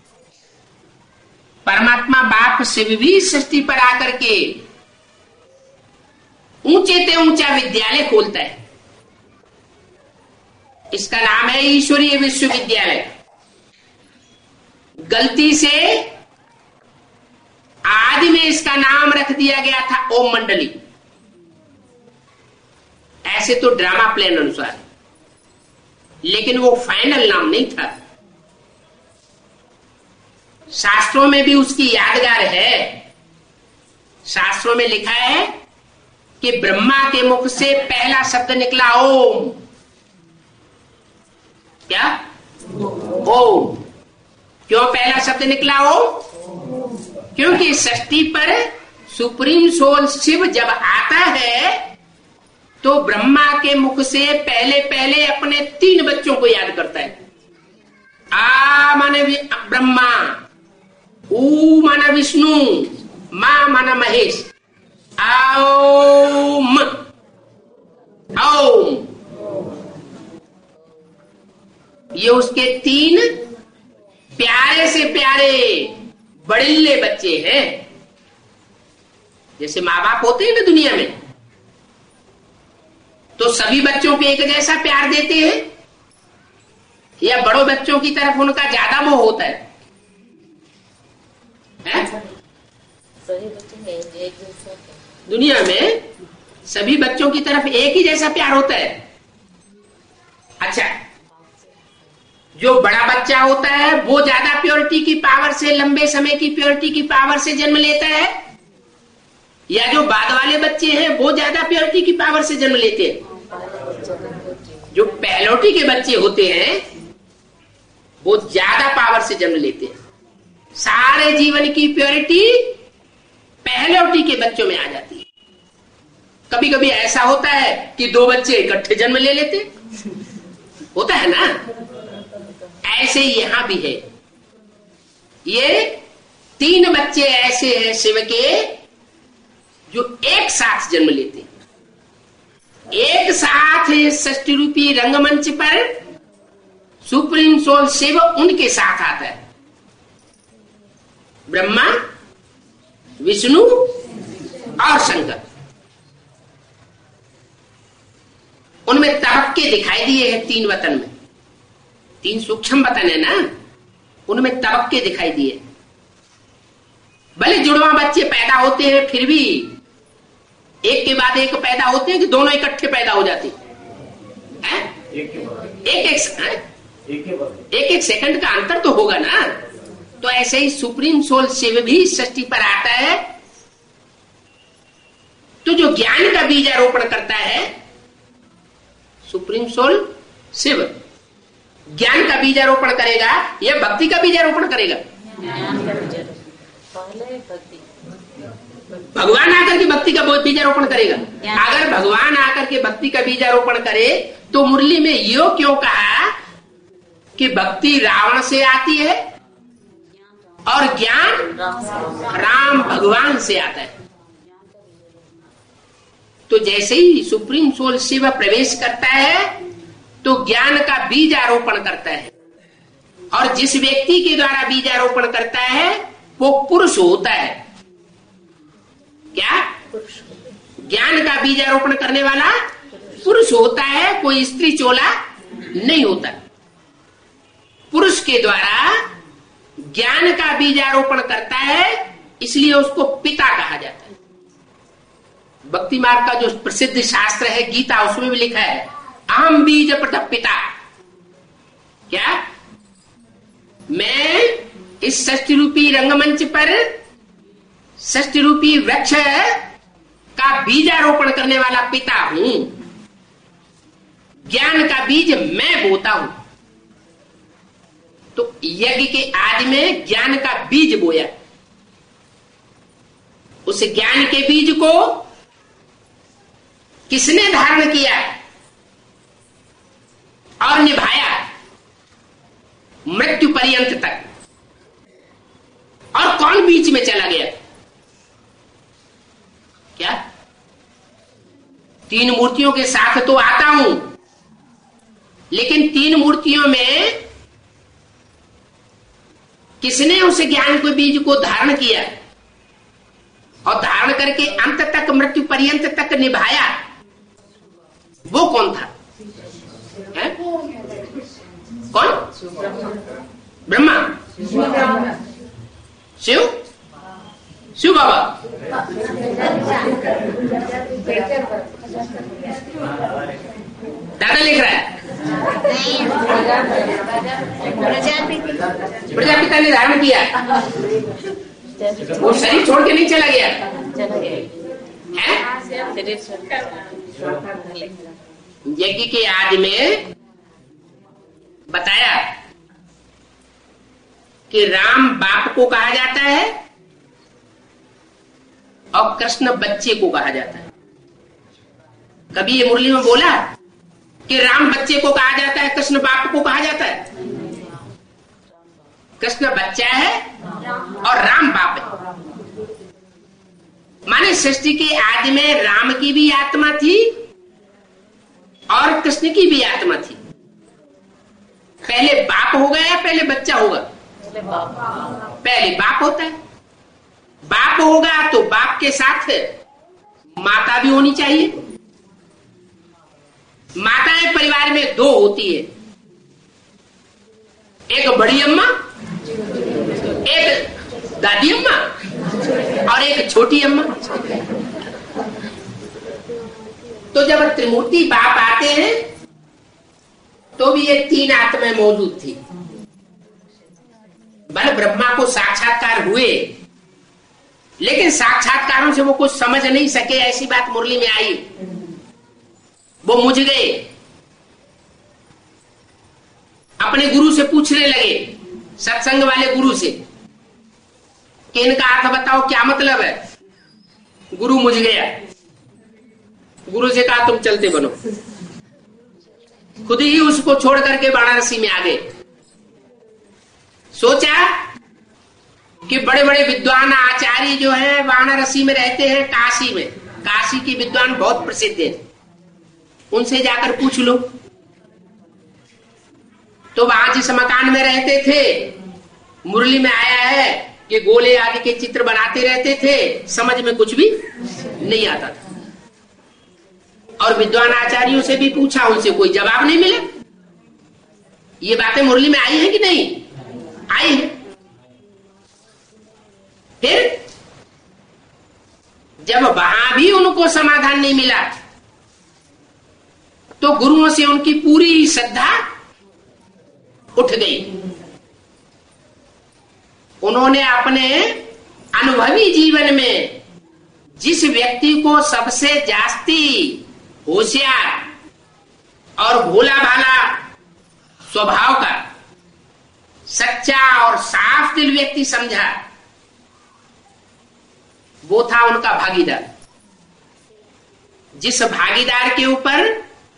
परमात्मा बाप शिव भी सृष्टि पर आकर के ऊंचे से ऊंचा विद्यालय खोलता है। इसका नाम है ईश्वरीय विश्वविद्यालय। गलती से आदि में इसका नाम रख दिया गया था ओम मंडली, ऐसे तो ड्रामा प्लान अनुसार, लेकिन वो फाइनल नाम नहीं था। शास्त्रों में भी उसकी यादगार है। शास्त्रों में लिखा है कि ब्रह्मा के मुख से पहला शब्द निकला ओम। क्या? ओम। क्यों पहला शब्द निकला ओम? क्योंकि सृष्टि पर सुप्रीम सोल शिव जब आता है तो ब्रह्मा के मुख से पहले पहले अपने तीन बच्चों को याद करता है। आ माने ब्रह्मा, ऊ माना विष्णु, मां माना महेश। ओम ओम, ये उसके तीन प्यारे से प्यारे बड़िल्ले बच्चे हैं। जैसे माँ बाप होते हैं ना दुनिया में, तो सभी बच्चों को एक जैसा प्यार देते हैं या बड़ों बच्चों की तरफ उनका ज्यादा मोह होता है? है? सभी बच्चों में एक जैसा दुनिया में सभी बच्चों की तरफ एक ही जैसा प्यार होता है। अच्छा, जो बड़ा बच्चा होता है वो ज्यादा प्योरिटी की पावर से, लंबे समय की प्योरिटी की पावर से जन्म लेता है, या जो बाद वाले बच्चे हैं वो ज्यादा प्योरिटी की पावर से जन्म लेते हैं? जो पहलौटी के बच्चे होते हैं वो ज्यादा पावर से जन्म लेते हैं। सारे जीवन की प्योरिटी पहलौटी के बच्चों में आ जाती है। कभी कभी ऐसा होता है कि दो बच्चे इकट्ठे जन्म ले लेते, होता है ना। ऐसे यहां भी है। ये तीन बच्चे ऐसे हैं शिव के जो एक साथ जन्म लेते हैं। एक साथ सृष्टि रूपी रंगमंच पर सुप्रीम सोल शिव उनके साथ आता है। ब्रह्मा, विष्णु और शंकर। उनमें तबक्के दिखाई दिए हैं तीन वतन में। तीन सूक्ष्म वतन है ना, उनमें तबक्के दिखाई दिए। भले जुड़वा बच्चे पैदा होते हैं फिर भी एक के बाद एक पैदा होते हैं कि दोनों इकट्ठे पैदा हो जाते हैं? एक एक एक एक एक सेकंड का अंतर तो होगा ना। तो ऐसे ही सुप्रीम सोल शिव भी सृष्टि पर आता है, तो जो ज्ञान का बीजारोपण करता है सुप्रीम सोल शिव, ज्ञान का बीजारोपण करेगा या भक्ति का बीजारोपण करेगा? पहले भक्ति, भगवान आकर के भक्ति का बीजारोपण करेगा। अगर भगवान आकर के भक्ति का बीजारोपण करे तो मुरली में यो क्यों कहा कि भक्ति रावण से आती है और ज्ञान राम भगवान से आता है? तो जैसे ही सुप्रीम सोल शिव प्रवेश करता है तो ज्ञान का बीज आरोपण करता है, और जिस व्यक्ति के द्वारा बीज आरोपण करता है वो पुरुष होता है। क्या? ज्ञान का बीज आरोपण करने वाला पुरुष होता है, कोई स्त्री चोला नहीं होता। पुरुष के द्वारा ज्ञान का बीज आरोपण करता है, इसलिए उसको पिता कहा जाता है। भक्ति मार्ग का जो प्रसिद्ध शास्त्र है गीता, उसमें भी लिखा है अहम बीज प्रतः पिता। क्या? मैं इस षष्ठ रूपी रंगमंच पर षष्ठ रूपी वृक्ष का बीजारोपण करने वाला पिता हूं। ज्ञान का बीज मैं बोता हूं। तो यज्ञ के आदि में ज्ञान का बीज बोया, उस ज्ञान के बीज को किसने धारण किया और निभाया मृत्यु पर्यंत तक? और कौन बीच में चला गया? क्या? तीन मूर्तियों के साथ तो आता हूं, लेकिन तीन मूर्तियों में किसने उस ज्ञान के बीज को धारण किया और धारण करके अंत तक मृत्यु पर्यंत तक निभाया? वो कौन था? है? कौन? ब्रह्मा, शिव, शिव बाबा। दादा लिख रहा है प्रजापिता ने धारण किया, वो शरीर छोड़ के नहीं चला गया है? यज्ञ के आदि में बताया कि राम बाप को कहा जाता है और कृष्ण बच्चे को कहा जाता है। कभी ये मुरली में बोला कि राम बच्चे को कहा जाता है, कृष्ण बाप को कहा जाता है? कृष्ण बच्चा है और राम बाप है। माने सृष्टि के आदि में राम की भी आत्मा थी और कृष्ण की भी आत्मा थी। पहले बाप होगा या पहले बच्चा होगा? पहले बाप होता है। बाप होगा तो बाप के साथ माता भी होनी चाहिए। माताएं परिवार में दो होती है, एक बड़ी अम्मा, एक दादी अम्मा और एक छोटी अम्मा। तो जब त्रिमूर्ति बाप आते हैं तो भी ये तीन आत्माएं मौजूद थी। बल ब्रह्मा को साक्षात्कार हुए, लेकिन साक्षात्कारों से वो कुछ समझ नहीं सके, ऐसी बात मुरली में आई। वो मुझ गए, अपने गुरु से पूछने लगे, सत्संग वाले गुरु से, कि इनका अर्थ बताओ क्या मतलब है। गुरु मुझ गया। गुरु से कहा तुम चलते बनो। खुद ही उसको छोड़ करके वाराणसी में आ गए। सोचा कि बड़े बड़े विद्वान आचार्य जो है वाराणसी में रहते हैं, काशी में, काशी के विद्वान बहुत प्रसिद्ध हैं, उनसे जाकर पूछ लो। तो वहां जिस मकान में रहते थे, मुरली में आया है कि गोले आदि के चित्र बनाते रहते थे, समझ में कुछ भी नहीं आता था। और विद्वान आचार्यों से भी पूछा, उनसे कोई जवाब नहीं मिला। ये बातें मुरली में आई है कि नहीं आई है? फिर जब वहां भी उनको समाधान नहीं मिला तो गुरुओं से उनकी पूरी श्रद्धा उठ गई। उन्होंने अपने अनुभवी जीवन में जिस व्यक्ति को सबसे जास्ती होशियार और भोला भाला स्वभाव का सच्चा और साफ दिल व्यक्ति समझा, वो था उनका भागीदार। जिस भागीदार के ऊपर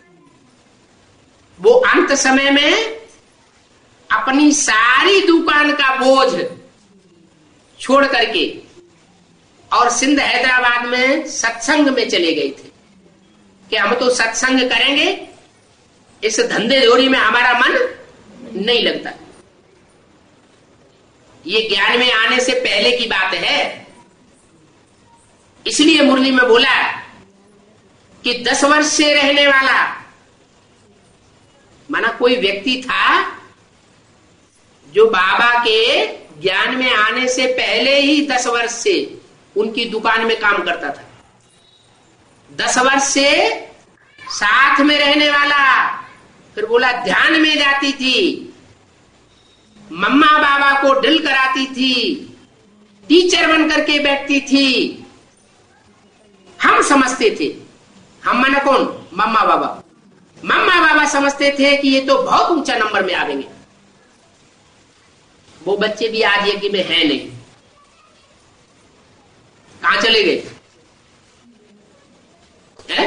वो अंत समय में अपनी सारी दुकान का बोझ छोड़ करके और सिंध हैदराबाद में सत्संग में चले गए थे कि हम तो सत्संग करेंगे, इस धंधे दोरी में हमारा मन नहीं लगता। ये ज्ञान में आने से पहले की बात है। इसलिए मुरली में बोला कि दस वर्ष से रहने वाला, माना कोई व्यक्ति था जो बाबा के ज्ञान में आने से पहले ही दस वर्ष से उनकी दुकान में काम करता था। दस वर्ष से साथ में रहने वाला, फिर बोला ध्यान में जाती थी, मम्मा बाबा को ड्रिल कराती थी, टीचर बन करके बैठती थी। हम समझते थे, हम माना कौन? मम्मा बाबा। मम्मा बाबा समझते थे कि ये तो बहुत ऊंचा नंबर में आवेंगे। वो बच्चे भी आज यज्ञ में है नहीं, कहां चले गए? हैं?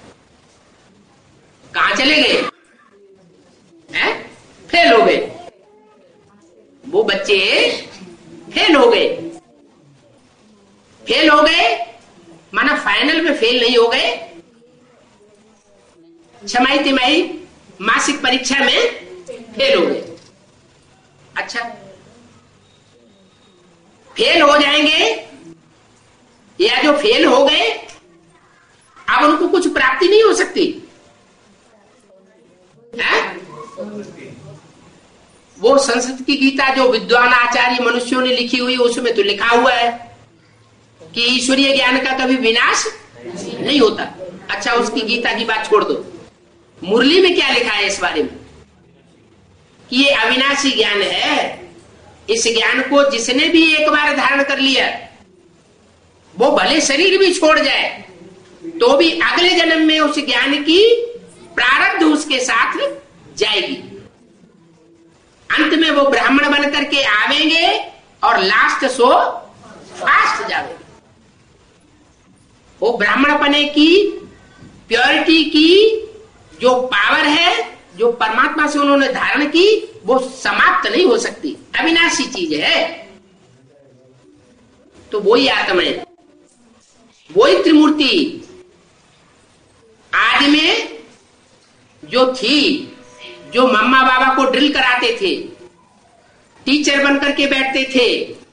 कहां चले गए? हैं? फेल हो गए। वो बच्चे फेल हो गए। फेल हो गए माना फाइनल में फेल नहीं हो गए, छमाही तिमाही मासिक परीक्षा में फेल हो गए। अच्छा, फेल हो जाएंगे या जो फेल हो गए अब उनको कुछ प्राप्ति नहीं हो सकती है? वो संस्कृत की गीता जो विद्वान आचार्य मनुष्यों ने लिखी हुई, उसमें तो लिखा हुआ है कि ईश्वरीय ज्ञान का कभी विनाश नहीं होता। अच्छा, उसकी गीता की बात छोड़ दो, मुरली में क्या लिखा है इस बारे में कि ये अविनाशी ज्ञान है। इस ज्ञान को जिसने भी एक बार धारण कर लिया, वो भले शरीर भी छोड़ जाए तो भी अगले जन्म में उस ज्ञान की प्रारब्ध उसके साथ जाएगी। अंत में वो ब्राह्मण बन करके आवेंगे और लास्ट सो फास्ट जावेंगे। वो ब्राह्मण बने की प्योरिटी की जो पावर है, जो परमात्मा से उन्होंने धारण की, वो समाप्त नहीं हो सकती, अविनाशी चीज है। तो वही आत्मा है, वही त्रिमूर्ति आदि में जो थी, जो मम्मा बाबा को ड्रिल कराते थे, टीचर बन करके बैठते थे।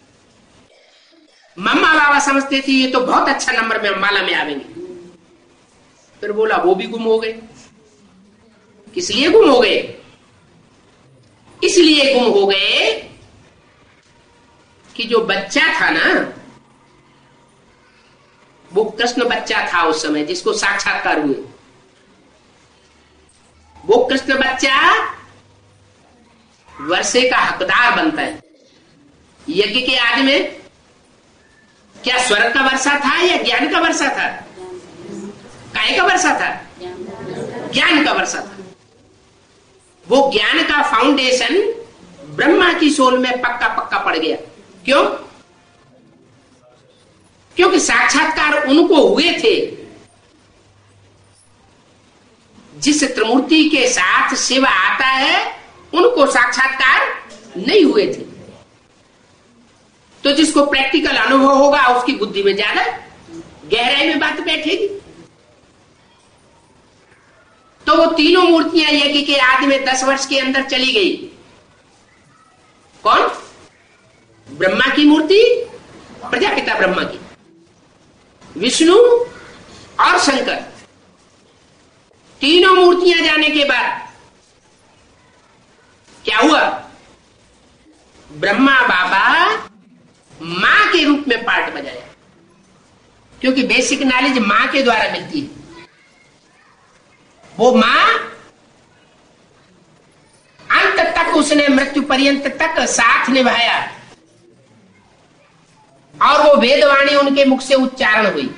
मम्मा बाबा समझते थे ये तो बहुत अच्छा नंबर में माला में आवेंगे, फिर बोला वो भी गुम हो गए। किस लिए गुम हो गए? इसलिए गुम हो गए कि जो बच्चा था ना, वो कृष्ण बच्चा था उस समय जिसको साक्षात्कार हुए। वो कृष्ण बच्चा वर्षे का हकदार बनता है। यज्ञ के आदि में क्या स्वर्ग का वर्षा था या ज्ञान का वर्षा था? काय का वर्षा था? ज्ञान का वर्षा था। वो ज्ञान का फाउंडेशन ब्रह्मा की सोल में पक्का पक्का पड़ गया। क्यों? क्योंकि साक्षात्कार उनको हुए थे जिस त्रिमूर्ति के साथ शिव आता है, उनको साक्षात्कार नहीं हुए थे। तो जिसको प्रैक्टिकल अनुभव होगा उसकी बुद्धि में ज्यादा गहराई में बात बैठेगी। तो वो तीनों मूर्तियां यज्ञ के आदि में दस वर्ष के अंदर चली गई। कौन? ब्रह्मा की मूर्ति, प्रजापिता ब्रह्मा की, विष्णु और शंकर, तीनों मूर्तियां जाने के बाद क्या हुआ? ब्रह्मा बाबा मां के रूप में पार्ट बजाया, क्योंकि बेसिक नॉलेज मां के द्वारा मिलती है। वो मां अंत तक, उसने मृत्यु पर्यंत तक साथ निभाया और वो वेदवाणी उनके मुख से उच्चारण हुई।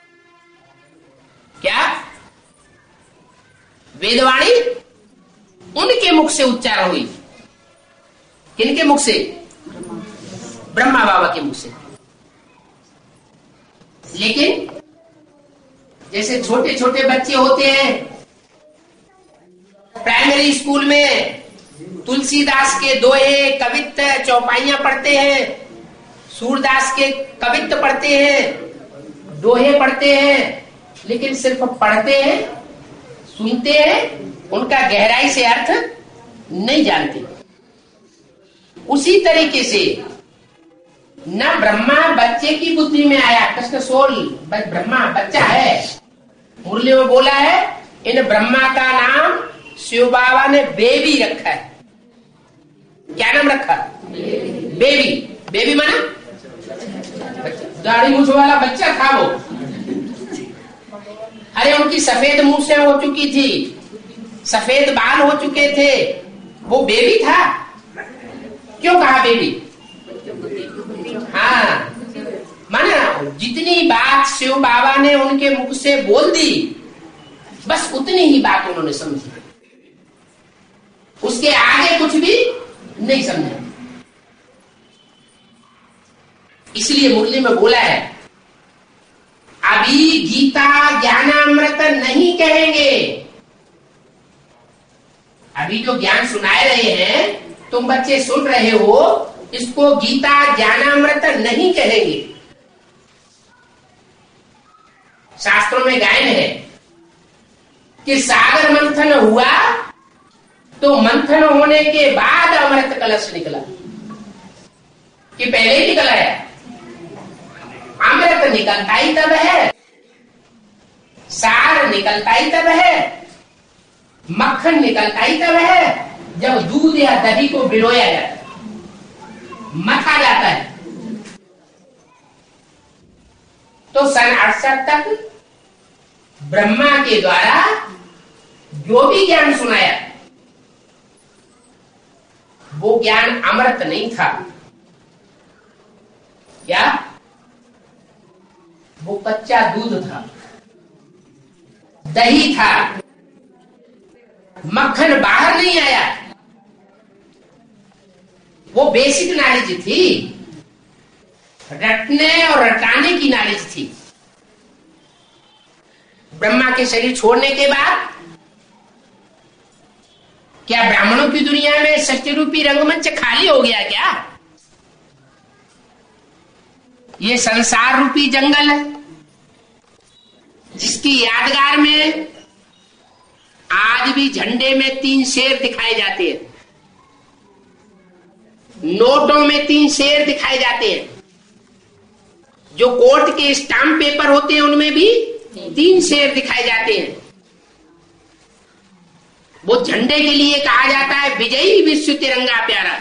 क्या? वेदवाणी उनके मुख से उच्चारण हुई। किनके मुख से? ब्रह्मा बाबा के मुख से। लेकिन जैसे छोटे छोटे बच्चे होते हैं प्राइमरी स्कूल में, तुलसीदास के दोहे कवित्त चौपाइयां पढ़ते हैं, सूरदास के कवित्त पढ़ते हैं, दोहे पढ़ते हैं, लेकिन सिर्फ पढ़ते हैं, सुनते हैं, उनका गहराई से अर्थ नहीं जानते। उसी तरीके से न ब्रह्मा बच्चे की बुद्धि में आया, कृष्ण सोल ब्रह्मा बच्चा है, मुरली में बोला है इन ब्रह्मा का नाम शिव बाबा ने बेबी रखा है। क्या नाम रखा? बेबी। बेबी माना दाढ़ी मूछ वाला बच्चा था वो। अरे उनकी सफेद मूछें हो चुकी थी, सफेद बाल हो चुके थे, वो बेबी था। क्यों कहा बेबी? हाँ, माना जितनी बात शिव बाबा ने उनके मुख से बोल दी, बस उतनी ही बात उन्होंने समझी, उसके आगे कुछ भी नहीं समझा। इसलिए मुरली में बोला है अभी गीता ज्ञानामृत नहीं कहेंगे। अभी जो ज्ञान सुनाए रहे हैं, तुम बच्चे सुन रहे हो, इसको गीता ज्ञानामृत नहीं कहेंगे। शास्त्रों में गायन है कि सागर मंथन हुआ तो मंथन होने के बाद अमृत कलश निकला, कि पहले ही निकला है? अमृत निकलता ही तब है, सार निकलता ही तब है, मक्खन निकलता ही तब है जब दूध या दही को भिगोया जाता है, मथा जाता है। तो सन अड़सठ तक ब्रह्मा के द्वारा जो भी ज्ञान सुनाया वो ज्ञान अमृत नहीं था। क्या? वो कच्चा दूध था, दही था, मक्खन बाहर नहीं आया। वो बेसिक नॉलेज थी, रटने और रटाने की नॉलेज थी। ब्रह्मा के शरीर छोड़ने के बाद क्या ब्राह्मणों की दुनिया में सृष्टि रूपी रंगमंच खाली हो गया क्या? ये संसार रूपी जंगल है जिसकी यादगार में आज भी झंडे में तीन शेर दिखाए जाते हैं, नोटों में तीन शेर दिखाए जाते हैं, जो कोर्ट के स्टाम्प पेपर होते हैं उनमें भी तीन शेर दिखाए जाते हैं। वो झंडे के लिए कहा जाता है विजयी विश्व तिरंगा प्यारा।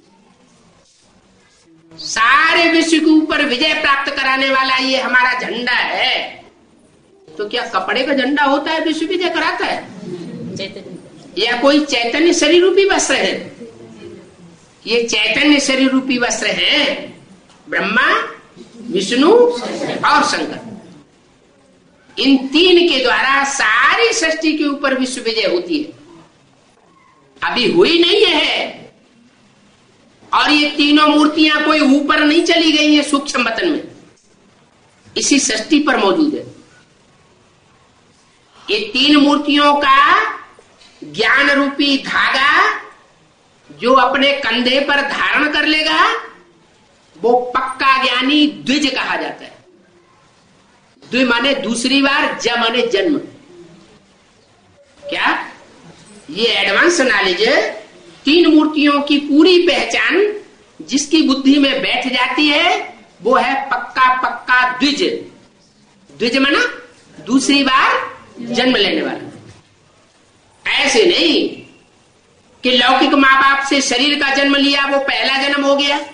सारे विश्व के ऊपर विजय प्राप्त कराने वाला ये हमारा झंडा है। तो क्या कपड़े का झंडा होता है विश्व विजय कराता है? या कोई चैतन्य शरीर रूपी वस्त्र है? ये चैतन्य शरीर रूपी वस्त्र है ब्रह्मा, विष्णु और शंकर। इन तीन के द्वारा सारी सृष्टि के ऊपर विश्व विजय होती है। अभी हुई नहीं है, और ये तीनों मूर्तियां कोई ऊपर नहीं चली गई है सूक्ष्म वतन में, इसी सृष्टि पर मौजूद है। ये तीन मूर्तियों का ज्ञान रूपी धागा जो अपने कंधे पर धारण कर लेगा वो पक्का ज्ञानी द्विज कहा जाता है। द्वि माने दूसरी बार, ज माने जन्म। क्या? ये एडवांस नॉलेज है। तीन मूर्तियों की पूरी पहचान जिसकी बुद्धि में बैठ जाती है वो है पक्का पक्का द्विज। द्विज माना दूसरी बार जन्म लेने वाला। ऐसे नहीं कि लौकिक माँ बाप से शरीर का जन्म लिया वो पहला जन्म हो गया,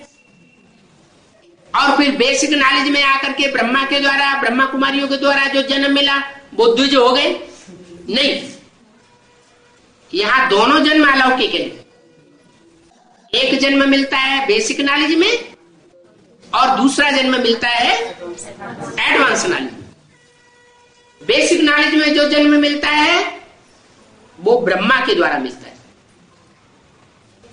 और फिर बेसिक नॉलेज में आकर के ब्रह्मा के द्वारा, ब्रह्मा कुमारियों के द्वारा जो जन्म मिला वो द्विज हो गए। नहीं, यहां दोनों जन्म अलौकिक है। एक जन्म मिलता है बेसिक नॉलेज में और दूसरा जन्म मिलता है एडवांस नॉलेज। बेसिक नॉलेज में जो जन्म मिलता है वो ब्रह्मा के द्वारा मिलता है,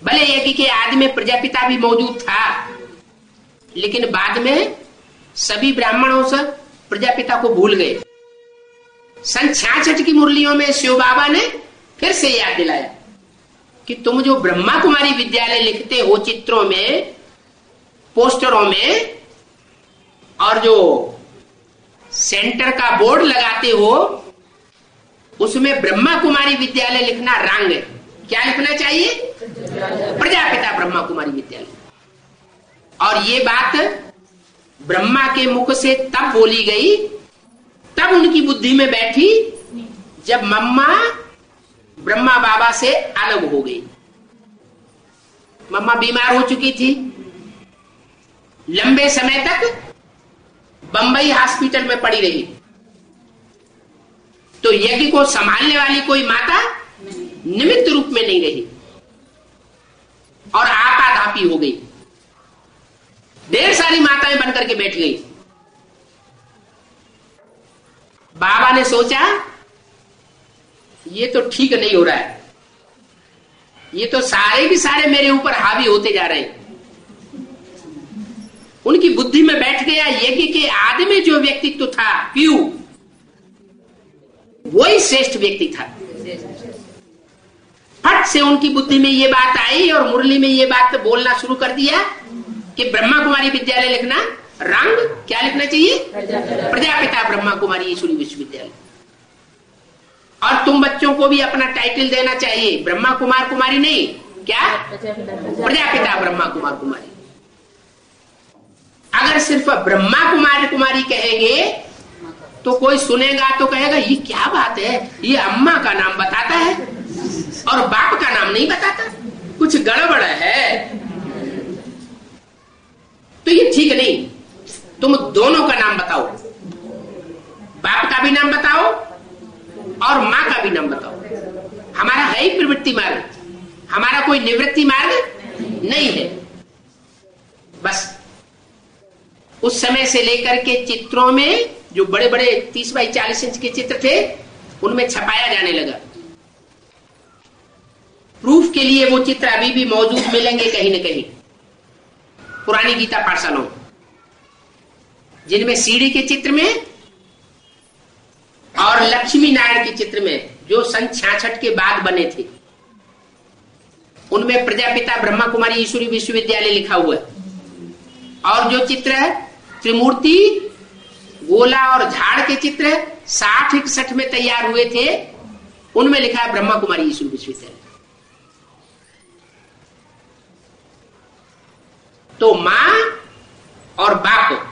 भले यज्ञ के आदि में प्रजापिता भी मौजूद था, लेकिन बाद में सभी ब्राह्मणों से प्रजापिता को भूल गए। सन छियासठ की मुरलियों में शिव बाबा ने फिर से याद दिलाया कि तुम जो ब्रह्मा कुमारी विद्यालय लिखते हो चित्रों में, पोस्टरों में, और जो सेंटर का बोर्ड लगाते हो, उसमें ब्रह्मा कुमारी विद्यालय लिखना रंग है। क्या लिखना चाहिए? प्रजापिता ब्रह्मा कुमारी विद्यालय। और ये बात ब्रह्मा के मुख से तब बोली गई, तब उनकी बुद्धि में बैठी जब मम्मा ब्रह्मा बाबा से अलग हो गई। मम्मा बीमार हो चुकी थी, लंबे समय तक बंबई हॉस्पिटल में पड़ी रही, तो यज्ञ को संभालने वाली कोई माता निमित्त रूप में नहीं रही और आपाधापी हो गई। ढेर सारी माताएं बनकर के बैठ गई। बाबा ने सोचा ये तो ठीक नहीं हो रहा है, ये तो सारे भी सारे मेरे ऊपर हावी होते जा रहे हैं। उनकी बुद्धि में बैठ गया यज्ञ के आदि में जो व्यक्तित्व था पीयू, वही श्रेष्ठ व्यक्ति था। फट से उनकी बुद्धि में ये बात आई और मुरली में ये बात बोलना शुरू कर दिया कि ब्रह्मा कुमारी विद्यालय लिखना रंग, क्या लिखना चाहिए? प्रजापिता ब्रह्मा कुमारी ईश्वरी विश्वविद्यालय। और तुम बच्चों को भी अपना टाइटल देना चाहिए, ब्रह्मा कुमार कुमारी नहीं, क्या? प्रजापिता ब्रह्मा कुमार कुमारी। अगर सिर्फ ब्रह्मा कुमार कुमारी कहेंगे तो कोई सुनेगा तो कहेगा ये क्या बात है, ये अम्मा का नाम बताता है और बाप का नाम नहीं बताता, कुछ गड़बड़ है। तो ये ठीक नहीं, तुम दोनों का नाम बताओ, बाप का भी नाम बताओ और माँ का भी नाम बताओ। हमारा है ही प्रवृत्ति मार्ग, हमारा कोई निवृत्ति मार्ग नहीं है। बस उस समय से लेकर के चित्रों में जो बड़े बड़े तीस बाई चालीस इंच के चित्र थे, उनमें छपाया जाने लगा। प्रूफ के लिए वो चित्र अभी भी मौजूद मिलेंगे कहीं न कहीं पुरानी गीता पाठशालाओं, जिनमें सीढ़ी के चित्र में और लक्ष्मी नारायण के चित्र में जो सन छियासठ के बाद बने थे, उनमें प्रजापिता ब्रह्मा कुमारी ईश्वरी विश्वविद्यालय लिखा हुआ है। और जो चित्र है त्रिमूर्ति, गोला और झाड़ के चित्र साठ इकसठ में तैयार हुए थे, उनमें लिखा है ब्रह्मा कुमारी ईश्वरी विश्वविद्यालय। तो मां और बाप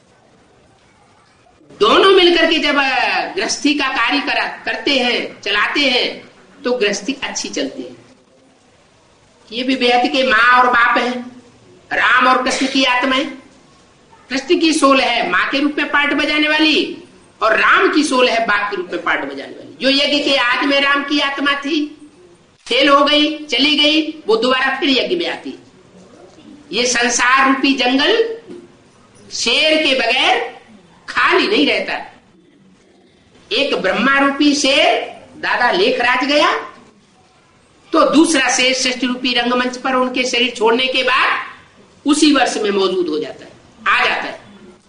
दोनों मिलकर के जब गृहस्थी का कार्य करा करते हैं, चलाते हैं, तो गृहस्थी अच्छी चलती है। ये भी बेहद के मां और बाप है, राम और कृष्ण की आत्माएं। कृष्ण की सोल है मां के रूप में पार्ट बजाने वाली और राम की सोल है बाप के रूप में पार्ट बजाने वाली। जो यज्ञ के आदि में राम की आत्मा थी, फेल हो गई, चली गई, वो दोबारा फिर यज्ञ में आती। ये संसार रूपी जंगल शेर के बगैर खाली नहीं रहता। एक ब्रह्मा रूपी शेर दादा लेखराज गया तो दूसरा शेर सृष्टि रूपी रंगमंच पर उनके शरीर छोड़ने के बाद उसी वर्ष में मौजूद हो जाता है, आ जाता है।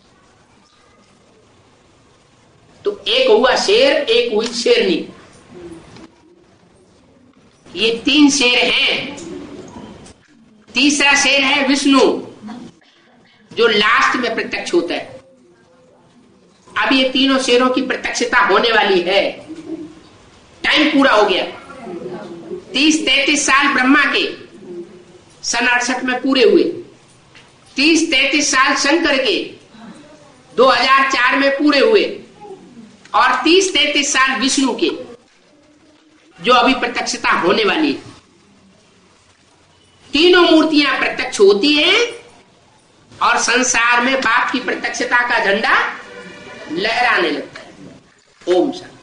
तो एक हुआ शेर, एक हुई शेरनी। ये तीन शेर हैं। तीसरा शेर है विष्णु, जो लास्ट में प्रत्यक्ष होता है। अब ये तीनों शेरों की प्रत्यक्षता होने वाली है। टाइम पूरा हो गया। तीस तैतीस साल ब्रह्मा के सन अड़सठ में पूरे हुए, तीस तैतीस साल शंकर के दो हज़ार चार में पूरे हुए, और तीस तैतीस साल विष्णु के जो अभी प्रत्यक्षता होने वाली है। तीनों मूर्तियां प्रत्यक्ष होती हैं और संसार में बाप की प्रत्यक्षता का झंडा लहराने लगता है। ओम शांति।